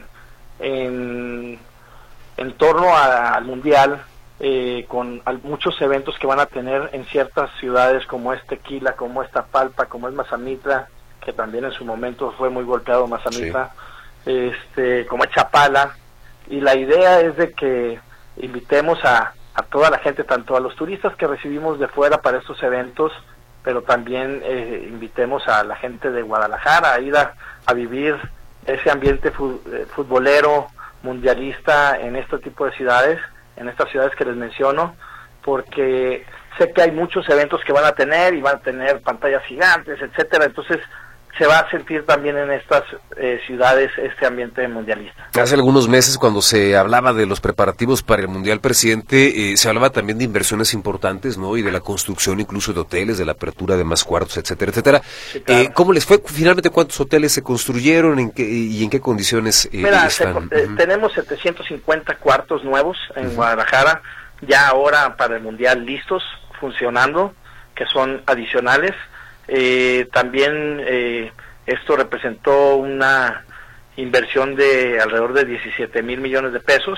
Speaker 10: en, en torno a, al Mundial, eh, con al, muchos eventos que van a tener en ciertas ciudades como es Tequila, como es Tapalpa, como es Mazamitla, que también en su momento fue muy golpeado Mazamitla, sí. este, como es Chapala. Y la idea es de que invitemos a, a toda la gente, tanto a los turistas que recibimos de fuera para estos eventos, pero también eh, invitemos a la gente de Guadalajara a ir a, a vivir ese ambiente fu, eh, futbolero, mundialista en este tipo de ciudades, en estas ciudades que les menciono, porque sé que hay muchos eventos que van a tener y van a tener pantallas gigantes, etcétera. Entonces se va a sentir también en estas eh, ciudades este ambiente mundialista.
Speaker 2: Hace algunos meses, cuando se hablaba de los preparativos para el Mundial, presidente, eh, se hablaba también de inversiones importantes, ¿no? Y de la construcción incluso de hoteles, de la apertura de más cuartos, etcétera, etcétera. Sí, claro. eh, ¿Cómo les fue? Finalmente, ¿cuántos hoteles se construyeron en qué, y en qué condiciones eh,
Speaker 10: Mira,
Speaker 2: están?
Speaker 10: Se, eh, uh-huh. Tenemos setecientos cincuenta cuartos nuevos en uh-huh. Guadalajara, ya ahora para el Mundial listos, funcionando, que son adicionales. Eh, también eh, esto representó una inversión de alrededor de diecisiete mil millones de pesos.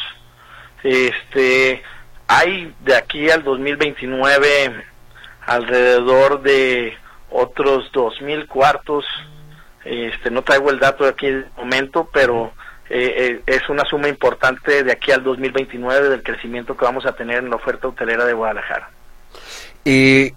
Speaker 10: Este, hay de aquí al dos mil veintinueve alrededor de otros dos mil cuartos. Este, no traigo el dato de aquí en el momento, pero eh, eh, es una suma importante de aquí al dos mil veintinueve del crecimiento que vamos a tener en la oferta hotelera de Guadalajara.
Speaker 2: Eh...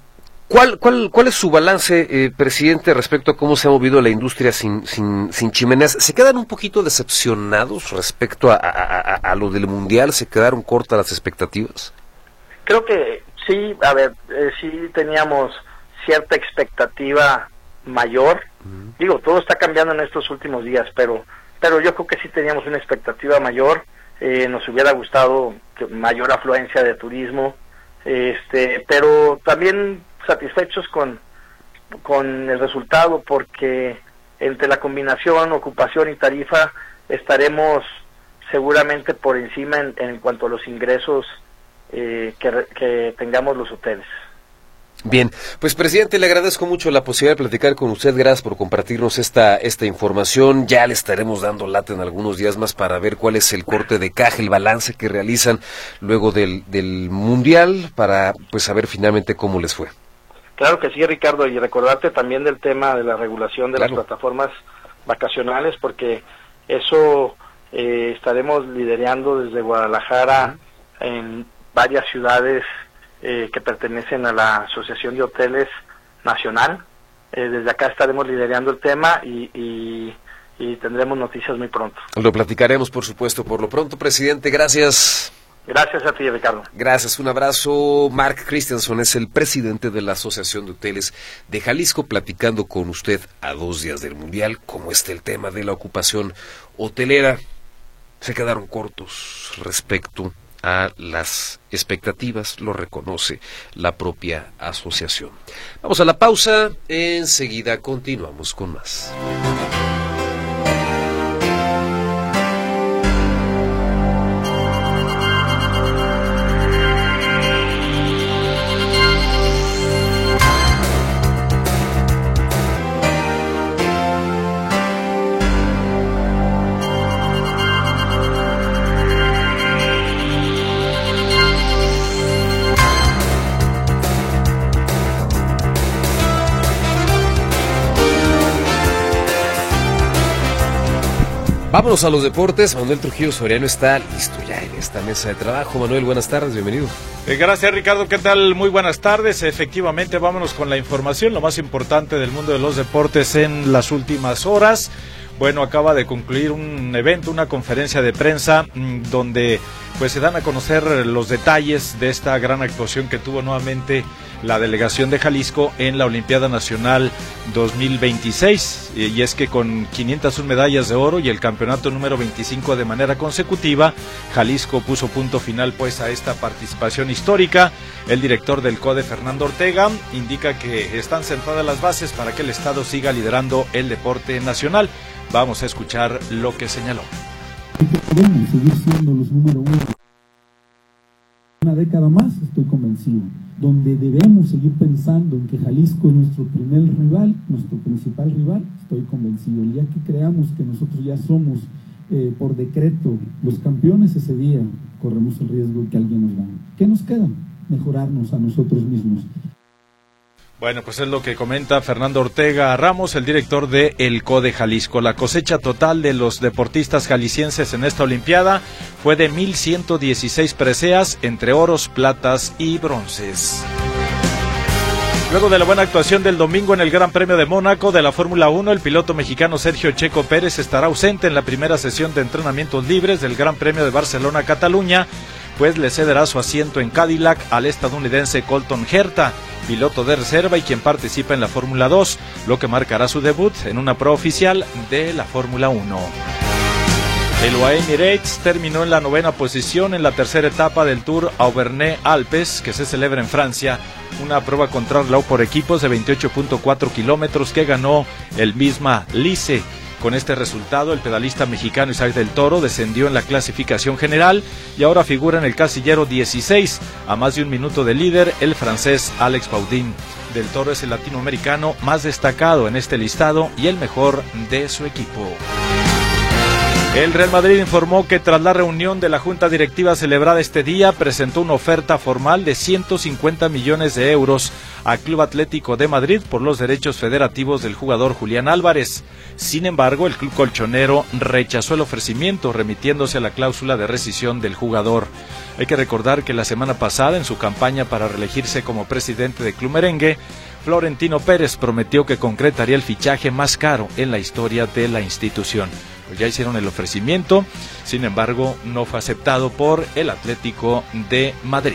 Speaker 2: ¿Cuál, cuál, cuál es su balance, eh, presidente, respecto a cómo se ha movido la industria sin, sin, sin chimeneas? ¿Se quedan un poquito decepcionados respecto a, a, a, a lo del Mundial? ¿Se quedaron cortas las expectativas?
Speaker 10: Creo que sí, a ver, eh, sí teníamos cierta expectativa mayor. Uh-huh. Digo, todo está cambiando en estos últimos días, pero, pero yo creo que sí teníamos una expectativa mayor. Eh, nos hubiera gustado que mayor afluencia de turismo, este, pero también satisfechos con, con el resultado, porque entre la combinación, ocupación y tarifa estaremos seguramente por encima en, en cuanto a los ingresos eh, que, que tengamos los hoteles.
Speaker 2: Bien, pues presidente, le agradezco mucho la posibilidad de platicar con usted, gracias por compartirnos esta esta información. Ya le estaremos dando lata en algunos días más para ver cuál es el corte de caja, el balance que realizan luego del, del Mundial, para pues saber finalmente cómo les fue.
Speaker 10: Claro que sí, Ricardo, y recordarte también del tema de la regulación de claro. las plataformas vacacionales, porque eso eh, estaremos liderando desde Guadalajara uh-huh. en varias ciudades eh, que pertenecen a la Asociación de Hoteles Nacional. Eh, desde acá estaremos liderando el tema y, y, y tendremos noticias muy pronto.
Speaker 2: Lo platicaremos, por supuesto, por lo pronto, presidente. Gracias.
Speaker 10: Gracias a ti, Ricardo.
Speaker 2: Gracias, un abrazo. Mark Christensen es el presidente de la Asociación de Hoteles de Jalisco, platicando con usted a dos días del Mundial, cómo está el tema de la ocupación hotelera. Se quedaron cortos respecto a las expectativas, lo reconoce la propia asociación. Vamos a la pausa, enseguida continuamos con más. Vámonos a los deportes. Manuel Trujillo Soriano está listo ya en esta mesa de trabajo. Manuel, buenas tardes, bienvenido.
Speaker 11: Eh, gracias, Ricardo, ¿qué tal? Muy buenas tardes. Efectivamente, vámonos con la información, lo más importante del mundo de los deportes en las últimas horas. Bueno, acaba de concluir un evento, una conferencia de prensa, mmm, donde pues se dan a conocer los detalles de esta gran actuación que tuvo nuevamente la delegación de Jalisco en la Olimpiada Nacional dos mil veintiséis, y es que con quinientas una medallas de oro y el campeonato número veinticinco de manera consecutiva, Jalisco puso punto final pues a esta participación histórica. El director del CODE, Fernando Ortega, indica que están sentadas las bases para que el estado siga liderando el deporte nacional. Vamos a escuchar lo que señaló.
Speaker 12: Podemos seguir siendo los número uno. Una década más, estoy convencido, donde debemos seguir pensando en que Jalisco es nuestro primer rival, nuestro principal rival, estoy convencido. El día que creamos que nosotros ya somos eh, por decreto los campeones, ese día corremos el riesgo de que alguien nos gane. ¿Qué nos queda? Mejorarnos a nosotros mismos.
Speaker 11: Bueno, pues es lo que comenta Fernando Ortega Ramos, el director de el CODE Jalisco. La cosecha total de los deportistas jaliscienses en esta Olimpiada fue de mil ciento dieciséis preseas, entre oros, platas y bronces. Luego de la buena actuación del domingo en el Gran Premio de Mónaco de la Fórmula uno, el piloto mexicano Sergio Checo Pérez estará ausente en la primera sesión de entrenamientos libres del Gran Premio de Barcelona-Cataluña, pues le cederá su asiento en Cadillac al estadounidense Colton Herta, piloto de reserva y quien participa en la Fórmula dos, lo que marcará su debut en una prueba oficial de la Fórmula uno. El U A E Emirates terminó en la novena posición en la tercera etapa del Tour Aubernais-Alpes, que se celebra en Francia, una prueba contrarreloj por equipos de veintiocho punto cuatro kilómetros que ganó el misma Lice. Con este resultado, el pedalista mexicano Isaac del Toro descendió en la clasificación general y ahora figura en el casillero dieciséis, a más de un minuto de líder, el francés Alex Baudin. Del Toro es el latinoamericano más destacado en este listado y el mejor de su equipo. El Real Madrid informó que tras la reunión de la Junta Directiva celebrada este día, presentó una oferta formal de ciento cincuenta millones de euros al Club Atlético de Madrid por los derechos federativos del jugador Julián Álvarez. Sin embargo, el club colchonero rechazó el ofrecimiento, remitiéndose a la cláusula de rescisión del jugador. Hay que recordar que la semana pasada, en su campaña para reelegirse como presidente del Club Merengue, Florentino Pérez prometió que concretaría el fichaje más caro en la historia de la institución. Pues ya hicieron el ofrecimiento, sin embargo, no fue aceptado por el Atlético de Madrid.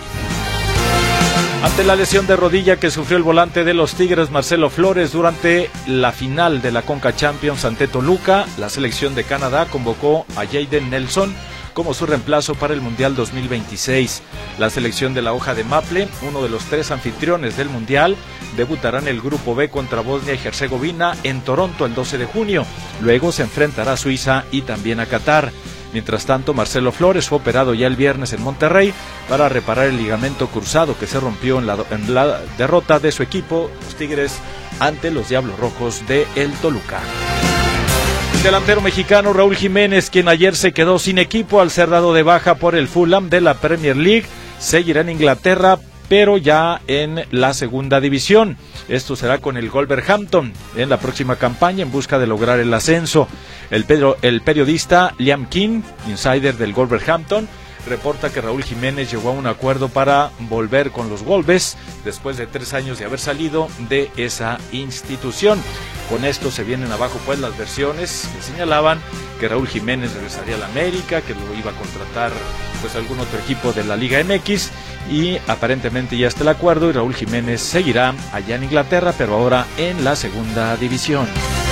Speaker 11: Ante la lesión de rodilla que sufrió el volante de los Tigres, Marcelo Flores, durante la final de la Conca Champions ante Toluca, la selección de Canadá convocó a Jayden Nelson como su reemplazo para el Mundial dos mil veintiséis. La selección de la hoja de Maple, uno de los tres anfitriones del Mundial, debutará en el Grupo B contra Bosnia y Herzegovina en Toronto el doce de junio. Luego se enfrentará a Suiza y también a Qatar. Mientras tanto, Marcelo Flores fue operado ya el viernes en Monterrey para reparar el ligamento cruzado que se rompió en la, en la derrota de su equipo, los Tigres, ante los Diablos Rojos de el Toluca. El delantero mexicano Raúl Jiménez, quien ayer se quedó sin equipo al ser dado de baja por el Fulham de la Premier League, seguirá en Inglaterra, pero ya en la segunda división. Esto será con el Wolverhampton en la próxima campaña en busca de lograr el ascenso. El, pedro, el periodista Liam King, insider del Wolverhampton, reporta que Raúl Jiménez llegó a un acuerdo para volver con los Wolves después de tres años de haber salido de esa institución. Con esto se vienen abajo pues las versiones que señalaban que Raúl Jiménez regresaría a la América, que lo iba a contratar pues algún otro equipo de la Liga M X, y aparentemente ya está el acuerdo y Raúl Jiménez seguirá allá en Inglaterra, pero ahora en la segunda división.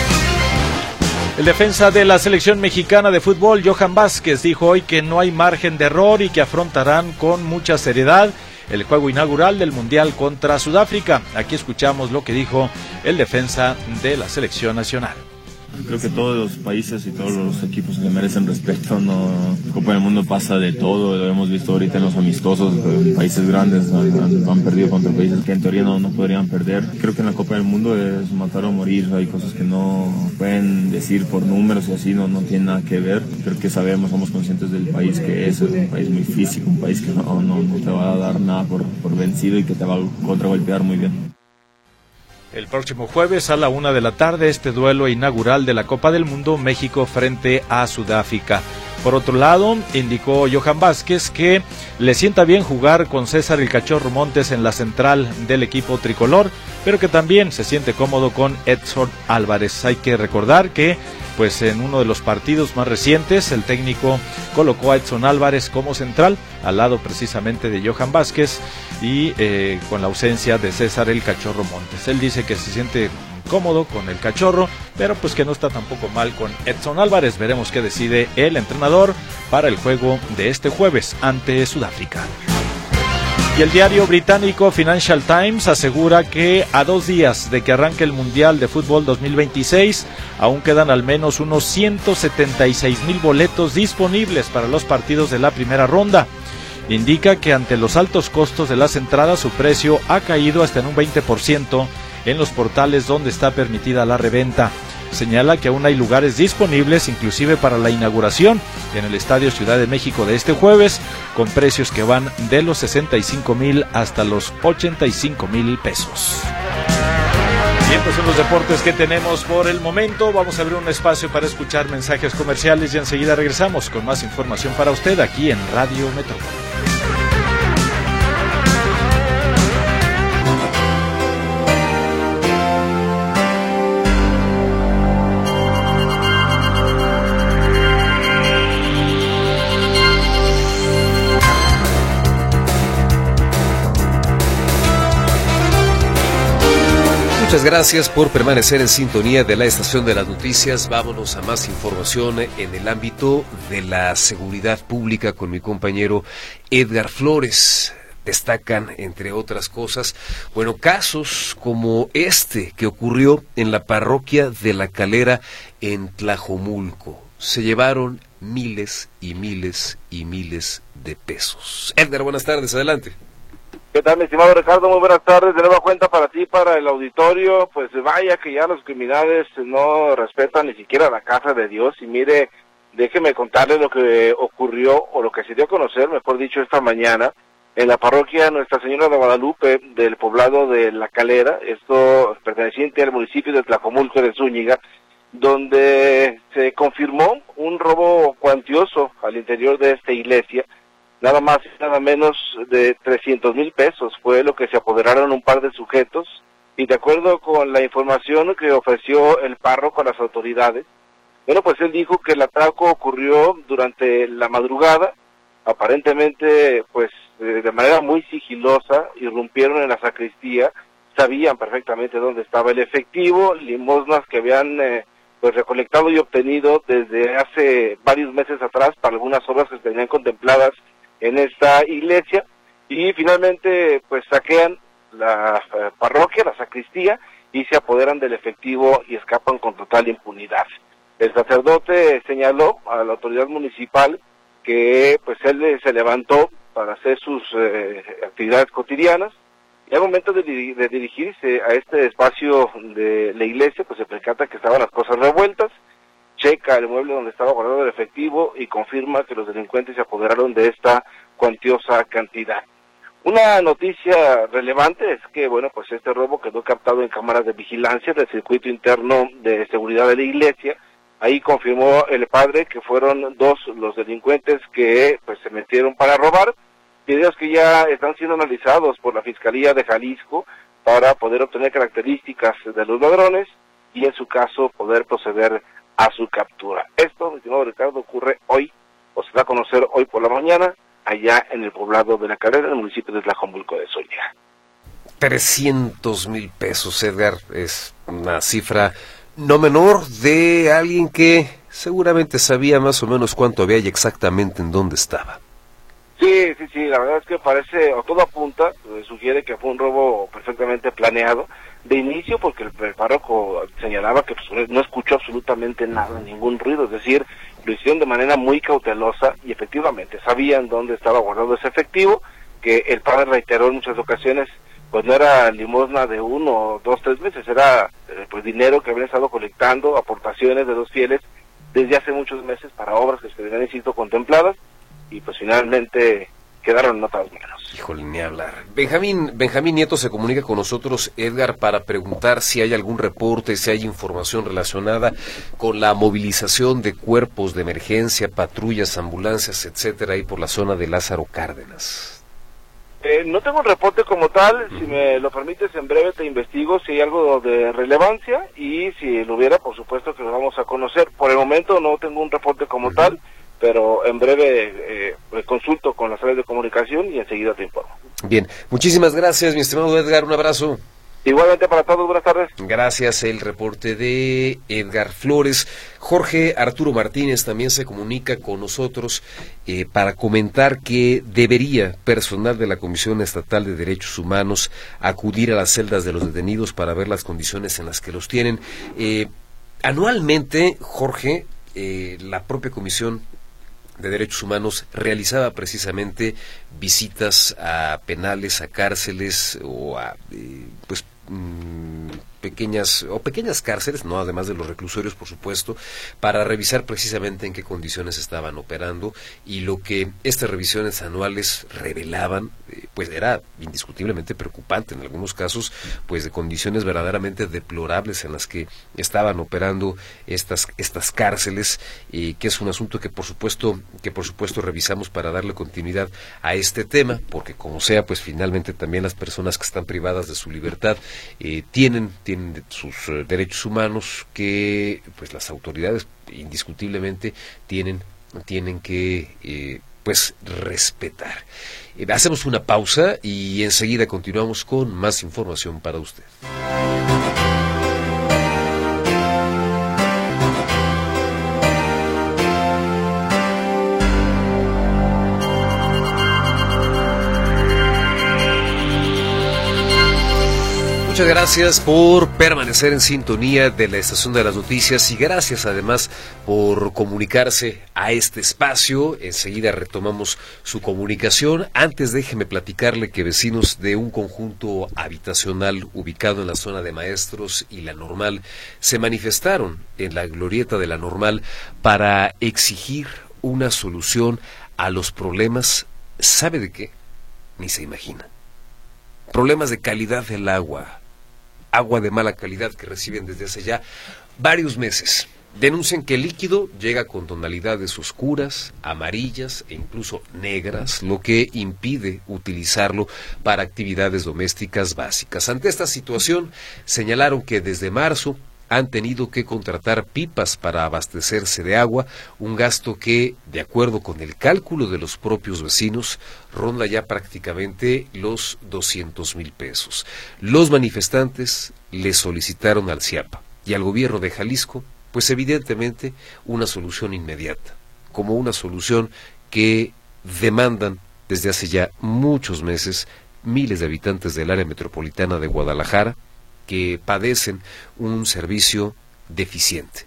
Speaker 11: El defensa de la selección mexicana de fútbol, Johan Vázquez, dijo hoy que no hay margen de error y que afrontarán con mucha seriedad el juego inaugural del Mundial contra Sudáfrica. Aquí escuchamos lo que dijo el defensa de la selección nacional.
Speaker 13: Creo que todos los países y todos los equipos se merecen respeto. No, la Copa del Mundo pasa de todo, lo hemos visto ahorita en los amistosos, países grandes han, han perdido contra países que en teoría no, no podrían perder. Creo que en la Copa del Mundo es matar o morir, hay cosas que no pueden decir por números y así, no, no tiene nada que ver. Creo que sabemos, somos conscientes del país que es, es un país muy físico, un país que no, no, no te va a dar nada por, por vencido y que te va a contragolpear muy bien.
Speaker 11: El próximo jueves a la una de la tarde, este duelo inaugural de la Copa del Mundo, México frente a Sudáfrica. Por otro lado, indicó Johan Vázquez que le sienta bien jugar con César el Cachorro Montes en la central del equipo tricolor, pero que también se siente cómodo con Edson Álvarez. Hay que recordar que pues en uno de los partidos más recientes el técnico colocó a Edson Álvarez como central, al lado precisamente de Johan Vázquez y eh, con la ausencia de César el Cachorro Montes. Él dice que se siente cómodo con el Cachorro, pero pues que no está tampoco mal con Edson Álvarez. Veremos qué decide el entrenador para el juego de este jueves ante Sudáfrica. Y el diario británico Financial Times asegura que a dos días de que arranque el Mundial de Fútbol dos mil veintiséis, aún quedan al menos unos ciento setenta y seis mil boletos disponibles para los partidos de la primera ronda. Indica que ante los altos costos de las entradas, su precio ha caído hasta en un veinte por ciento en los portales donde está permitida la reventa. Señala que aún hay lugares disponibles, inclusive para la inauguración en el Estadio Ciudad de México de este jueves, con precios que van de los sesenta y cinco mil hasta los ochenta y cinco mil pesos. Bien, pues son los deportes que tenemos por el momento. Vamos a abrir un espacio para escuchar mensajes comerciales y enseguida regresamos con más información para usted aquí en Radio Metrópoli.
Speaker 2: Muchas gracias por permanecer en sintonía de la estación de las noticias. Vámonos a más información en el ámbito de la seguridad pública con mi compañero Edgar Flores. Destacan, entre otras cosas, bueno, casos como este que ocurrió en la parroquia de La Calera en Tlajomulco. Se llevaron miles y miles y miles de pesos. Edgar, buenas tardes, adelante.
Speaker 3: ¿Qué tal, mi estimado Ricardo? Muy buenas tardes. De nueva cuenta para ti, para el auditorio. Pues vaya que ya los criminales no respetan ni siquiera la casa de Dios. Y mire, déjeme contarle lo que ocurrió, o lo que se dio a conocer, mejor dicho, esta mañana, en la parroquia Nuestra Señora de Guadalupe del poblado de La Calera, esto perteneciente al municipio de Tlajomulco de Zúñiga, donde se confirmó un robo cuantioso al interior de esta iglesia. Nada más y nada menos de trescientos mil pesos fue lo que se apoderaron un par de sujetos, y de acuerdo con la información que ofreció el párroco a las autoridades, bueno, pues él dijo que el atraco ocurrió durante la madrugada, aparentemente pues de manera muy sigilosa, irrumpieron en la sacristía, sabían perfectamente dónde estaba el efectivo, limosnas que habían eh, pues recolectado y obtenido desde hace varios meses atrás para algunas obras que tenían contempladas en esta iglesia, y finalmente pues saquean la eh, parroquia, la sacristía, y se apoderan del efectivo y escapan con total impunidad. El sacerdote señaló a la autoridad municipal que pues él se levantó para hacer sus eh, actividades cotidianas, y al momento de, de dirigirse a este espacio de la iglesia, pues se percata que estaban las cosas revueltas, checa el mueble donde estaba guardado el efectivo y confirma que los delincuentes se apoderaron de esta cuantiosa cantidad. Una noticia relevante es que, bueno, pues este robo quedó captado en cámaras de vigilancia del circuito interno de seguridad de la iglesia. Ahí confirmó el padre que fueron dos los delincuentes que pues se metieron para robar, videos que ya están siendo analizados por la Fiscalía de Jalisco para poder obtener características de los ladrones y en su caso poder proceder a su captura. Esto, mi estimado Ricardo, ocurre hoy, o se da a conocer hoy por la mañana, allá en el poblado de La Calera, en el municipio de Tlajomulco de Zúñiga.
Speaker 2: trescientos mil pesos, Edgar, es una cifra no menor de alguien que seguramente sabía más o menos cuánto había y exactamente en dónde estaba.
Speaker 3: Sí, sí, sí, la verdad es que parece, o todo apunta, eh, sugiere que fue un robo perfectamente planeado, de inicio porque el, el párroco señalaba que pues, no escuchó absolutamente nada, ningún ruido, es decir, lo hicieron de manera muy cautelosa y efectivamente sabían dónde estaba guardado ese efectivo, que el padre reiteró en muchas ocasiones, pues no era limosna de uno, dos, tres meses, era eh, pues dinero que habían estado colectando, aportaciones de los fieles desde hace muchos meses para obras que se tenían, insisto, contempladas, y pues finalmente quedaron notados menos.
Speaker 2: Híjole, ni hablar. Benjamín, Benjamín Nieto se comunica con nosotros, Edgar, para preguntar si hay algún reporte, si hay información relacionada con la movilización de cuerpos de emergencia, patrullas, ambulancias, etcétera, ahí por la zona de Lázaro Cárdenas.
Speaker 3: Eh, no tengo un reporte como tal, uh-huh. Si me lo permites, en breve te investigo si hay algo de relevancia, y si lo hubiera, por supuesto que lo vamos a conocer. Por el momento no tengo un reporte como uh-huh. tal, pero en breve eh, consulto con las redes de comunicación y enseguida te informo.
Speaker 2: Bien, muchísimas gracias, mi estimado Edgar, un abrazo.
Speaker 3: Igualmente para todos, buenas tardes.
Speaker 2: Gracias, el reporte de Edgar Flores. Jorge Arturo Martínez también se comunica con nosotros eh, para comentar que debería personal de la Comisión Estatal de Derechos Humanos acudir a las celdas de los detenidos para ver las condiciones en las que los tienen. Eh, anualmente, Jorge, eh, la propia Comisión de Derechos Humanos realizaba precisamente visitas a penales, a cárceles o a eh, pues mmm, pequeñas o pequeñas cárceles, no, además de los reclusorios, por supuesto, para revisar precisamente en qué condiciones estaban operando, y lo que estas revisiones anuales revelaban eh, pues era indiscutiblemente preocupante en algunos casos, pues de condiciones verdaderamente deplorables en las que estaban operando estas estas cárceles, eh, que es un asunto que por supuesto que por supuesto revisamos para darle continuidad a este tema, porque como sea, pues finalmente también las personas que están privadas de su libertad eh, tienen tienen sus uh, derechos humanos que pues las autoridades indiscutiblemente tienen tienen que eh, pues respetar. Eh, hacemos una pausa y enseguida continuamos con más información para usted. Muchas gracias por permanecer en sintonía de la Estación de las Noticias y gracias además por comunicarse a este espacio. Enseguida retomamos su comunicación. Antes déjeme platicarle que vecinos de un conjunto habitacional ubicado en la zona de Maestros y La Normal se manifestaron en la glorieta de La Normal para exigir una solución a los problemas, ¿sabe de qué? Ni se imagina. Problemas de calidad del agua, agua de mala calidad que reciben desde hace ya varios meses. Denuncian que el líquido llega con tonalidades oscuras, amarillas e incluso negras, lo que impide utilizarlo para actividades domésticas básicas. Ante esta situación, señalaron que desde marzo han tenido que contratar pipas para abastecerse de agua, un gasto que, de acuerdo con el cálculo de los propios vecinos, ronda ya prácticamente los doscientos mil pesos. Los manifestantes le solicitaron al CIAPA y al gobierno de Jalisco, pues evidentemente una solución inmediata, como una solución que demandan desde hace ya muchos meses miles de habitantes del área metropolitana de Guadalajara, que padecen un servicio deficiente,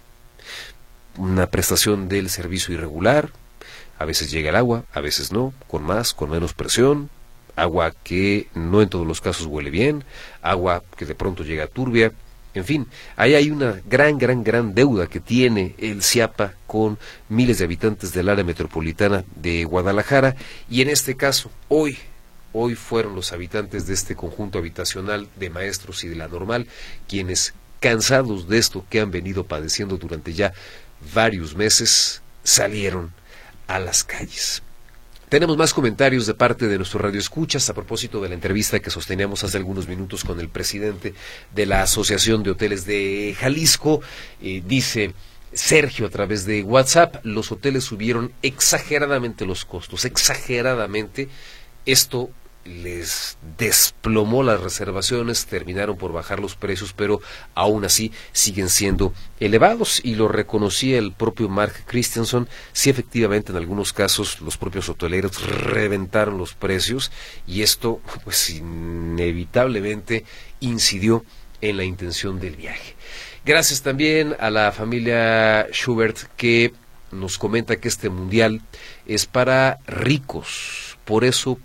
Speaker 2: una prestación del servicio irregular. A veces llega el agua, a veces no, con más, con menos presión, agua que no en todos los casos huele bien, agua que de pronto llega turbia. En fin, ahí hay una gran, gran, gran deuda que tiene el CIAPA con miles de habitantes del área metropolitana de Guadalajara, y en este caso, hoy, hoy fueron los habitantes de este conjunto habitacional de Maestros y de La Normal quienes, cansados de esto que han venido padeciendo durante ya varios meses, salieron a las calles. Tenemos más comentarios de parte de nuestros radioescuchas a propósito de la entrevista que sosteníamos hace algunos minutos con el presidente de la Asociación de Hoteles de Jalisco. Eh, dice Sergio a través de WhatsApp: los hoteles subieron exageradamente los costos, exageradamente. Esto les desplomó las reservaciones, terminaron por bajar los precios, pero aún así siguen siendo elevados, y lo reconocía el propio Mark Christensen. Sí, efectivamente, en algunos casos los propios hoteleros reventaron los precios, y esto pues inevitablemente incidió en la intención del viaje. Gracias también a la familia Schubert, que nos comenta que este mundial es para ricos, por eso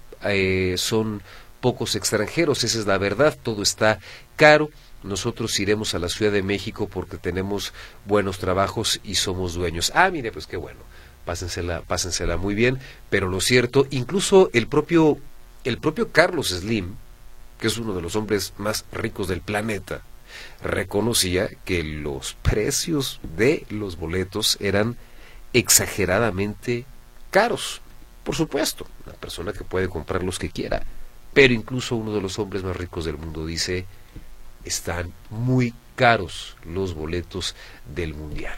Speaker 2: Eh, son pocos extranjeros. Esa es la verdad, todo está caro. Nosotros iremos a la Ciudad de México porque tenemos buenos trabajos y somos dueños. Ah, mire, pues qué bueno, pásensela, pásensela muy bien. Pero lo cierto, incluso el propio, el propio Carlos Slim, que es uno de los hombres más ricos del planeta, reconocía que los precios de los boletos eran exageradamente caros. Por supuesto, una persona que puede comprar los que quiera, pero incluso uno de los hombres más ricos del mundo dice: están muy caros los boletos del Mundial.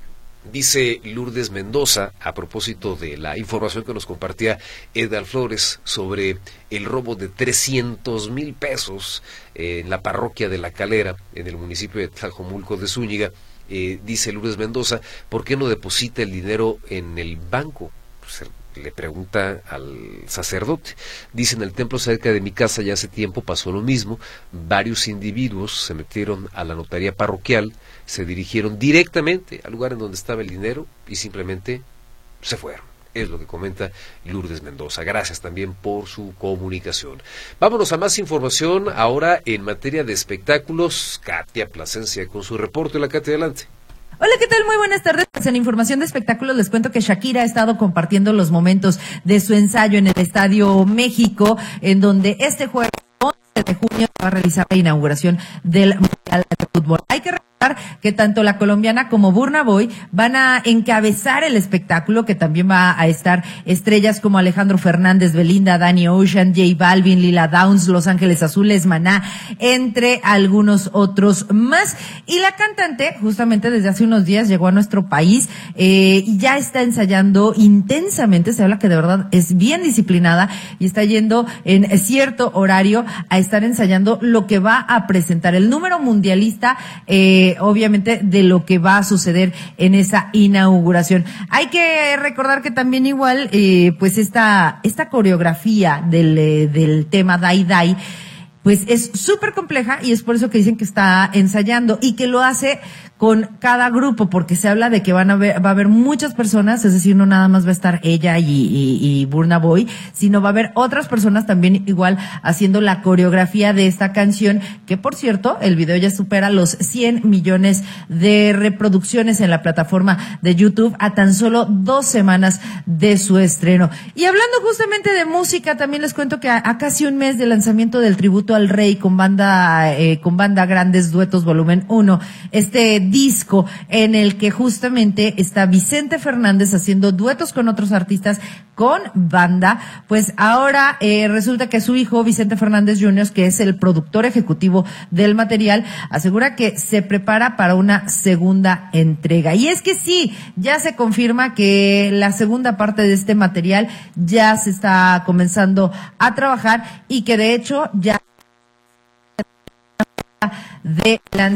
Speaker 2: Dice Lourdes Mendoza, a propósito de la información que nos compartía Edgar Flores sobre el robo de trescientos mil pesos en la parroquia de La Calera, en el municipio de Tlajomulco de Zúñiga. Eh, dice Lourdes Mendoza: ¿por qué no deposita el dinero en el banco? Pues, le pregunta al sacerdote. Dice: en el templo cerca de mi casa ya hace tiempo pasó lo mismo. Varios individuos se metieron a la notaría parroquial, se dirigieron directamente al lugar en donde estaba el dinero y simplemente se fueron. Es lo que comenta Lourdes Mendoza. Gracias también por su comunicación. Vámonos a más información ahora en materia de espectáculos. Katia Plasencia con su reporte. La Katia, adelante.
Speaker 14: Hola, ¿qué tal? Muy buenas tardes. En información de espectáculos les cuento que Shakira ha estado compartiendo los momentos de su ensayo en el Estadio México, en donde este jueves once de junio se va a realizar la inauguración del Mundial de Fútbol. Hay que recordar que tanto la colombiana como Burna Boy van a encabezar el espectáculo, que también va a estar estrellas como Alejandro Fernández, Belinda, Danny Ocean, J Balvin, Lila Downs, Los Ángeles Azules, Maná, entre algunos otros más. Y la cantante, justamente desde hace unos días llegó a nuestro país eh, y ya está ensayando intensamente. Se habla que de verdad es bien disciplinada y está yendo en cierto horario a estar ensayando lo que va a presentar, el número mundialista, eh, obviamente, de lo que va a suceder en esa inauguración. Hay que recordar que también igual, eh, pues esta, esta coreografía del, eh, del tema Dai Dai pues es súper compleja y es por eso que dicen que está ensayando y que lo hace con cada grupo, porque se habla de que van a ver, va a haber muchas personas, es decir, no nada más va a estar ella y, y, y Burna Boy, sino va a haber otras personas también igual haciendo la coreografía de esta canción, que por cierto, el video ya supera los cien millones de reproducciones en la plataforma de YouTube a tan solo dos semanas de su estreno. Y hablando justamente de música, también les cuento que a, a casi un mes del lanzamiento del tributo al rey con banda, eh, con banda Grandes Duetos Volumen uno, este disco en el que justamente está Vicente Fernández haciendo duetos con otros artistas con banda, pues ahora eh, resulta que su hijo Vicente Fernández junior, que es el productor ejecutivo del material, asegura que se prepara para una segunda entrega. Y es que sí, ya se confirma que la segunda parte de este material ya se está comenzando a trabajar y que de hecho ya de lanzamiento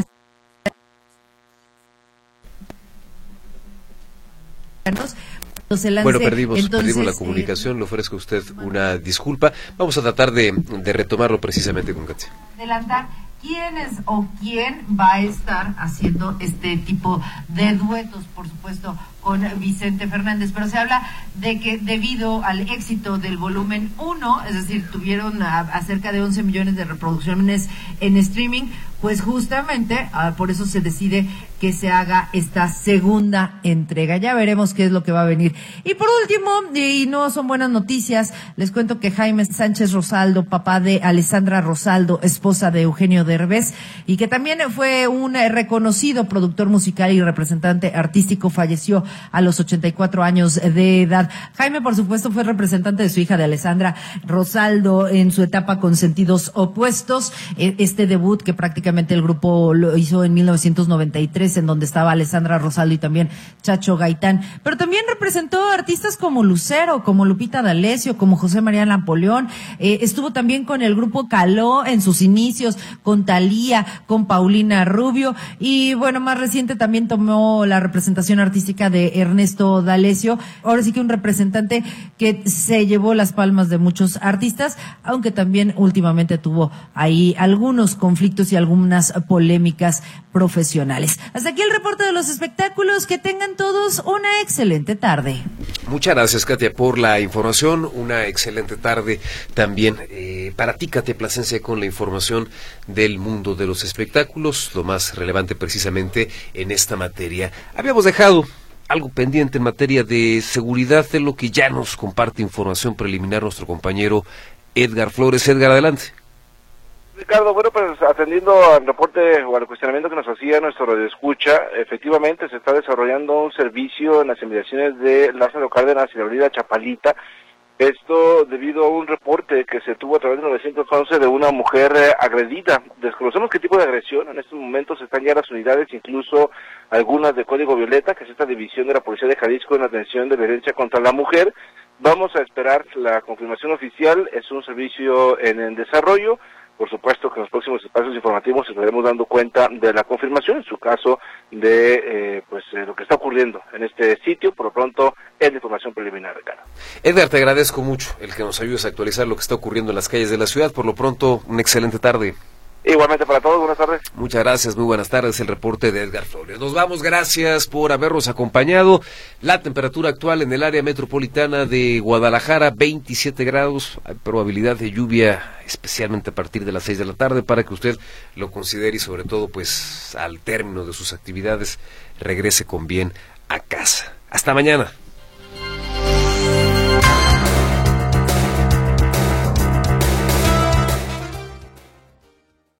Speaker 2: Bueno, perdimos, entonces, perdimos la comunicación, eh, le ofrezco a usted una disculpa. Vamos a tratar de, de retomarlo precisamente con Katia.
Speaker 14: Adelantar quiénes o quién va a estar haciendo este tipo de duetos, por supuesto, con Vicente Fernández, pero se habla de que debido al éxito del volumen uno, es decir, tuvieron a, a cerca de once millones de reproducciones en streaming, pues justamente ah, por eso se decide que se haga esta segunda entrega. Ya veremos qué es lo que va a venir. Y por último, y no son buenas noticias, les cuento que Jaime Sánchez Rosaldo, papá de Alessandra Rosaldo, esposa de Eugenio Derbez, y que también fue un reconocido productor musical y representante artístico, falleció a los ochenta y cuatro años de edad. Jaime, por supuesto, fue representante de su hija, de Alessandra Rosaldo, en su etapa con Sentidos Opuestos, este debut que prácticamente el grupo lo hizo en mil novecientos noventa y tres, en donde estaba Alessandra Rosaldo y también Chacho Gaitán, pero también representó artistas como Lucero, como Lupita D'Alessio, como José María Napoleón, eh, estuvo también con el grupo Caló en sus inicios, con Thalía, con Paulina Rubio, y bueno, más reciente también tomó la representación artística de Ernesto D'Alessio, ahora sí que un representante que se llevó las palmas de muchos artistas, aunque también últimamente tuvo ahí algunos conflictos y algunas polémicas profesionales. Hasta aquí el reporte de los espectáculos. Que tengan todos una excelente tarde.
Speaker 2: Muchas gracias, Katia, por la información. Una excelente tarde también eh, para ti, Katia Plasencia, con la información del mundo de los espectáculos, lo más relevante precisamente en esta materia. Habíamos dejado algo pendiente en materia de seguridad, de lo que ya nos comparte información preliminar nuestro compañero Edgar Flores. Edgar, adelante.
Speaker 3: Ricardo, bueno, pues atendiendo al reporte o al cuestionamiento que nos hacía nuestro radioescucha, efectivamente se está desarrollando un servicio en las inmediaciones de Lázaro Cárdenas y la avenida Chapalita. Esto debido a un reporte que se tuvo a través de novecientos once de una mujer eh, agredida. Desconocemos qué tipo de agresión. En estos momentos están ya las unidades, incluso algunas de Código Violeta, que es esta división de la Policía de Jalisco en atención de violencia contra la mujer. Vamos a esperar la confirmación oficial. Es un servicio en, en desarrollo. Por supuesto que en los próximos espacios informativos estaremos dando cuenta de la confirmación, en su caso, de eh, pues eh, lo que está ocurriendo en este sitio. Por lo pronto, es la información preliminar, Ricardo.
Speaker 2: Edgar, te agradezco mucho el que nos ayudes a actualizar lo que está ocurriendo en las calles de la ciudad. Por lo pronto, una excelente tarde.
Speaker 3: Igualmente para todos, buenas tardes.
Speaker 2: Muchas gracias, muy buenas tardes, el reporte de Edgar Flores. Nos vamos, gracias por habernos acompañado. La temperatura actual en el área metropolitana de Guadalajara, veintisiete grados, hay probabilidad de lluvia, especialmente a partir de las seis de la tarde, para que usted lo considere y sobre todo, pues, al término de sus actividades, regrese con bien a casa. Hasta mañana.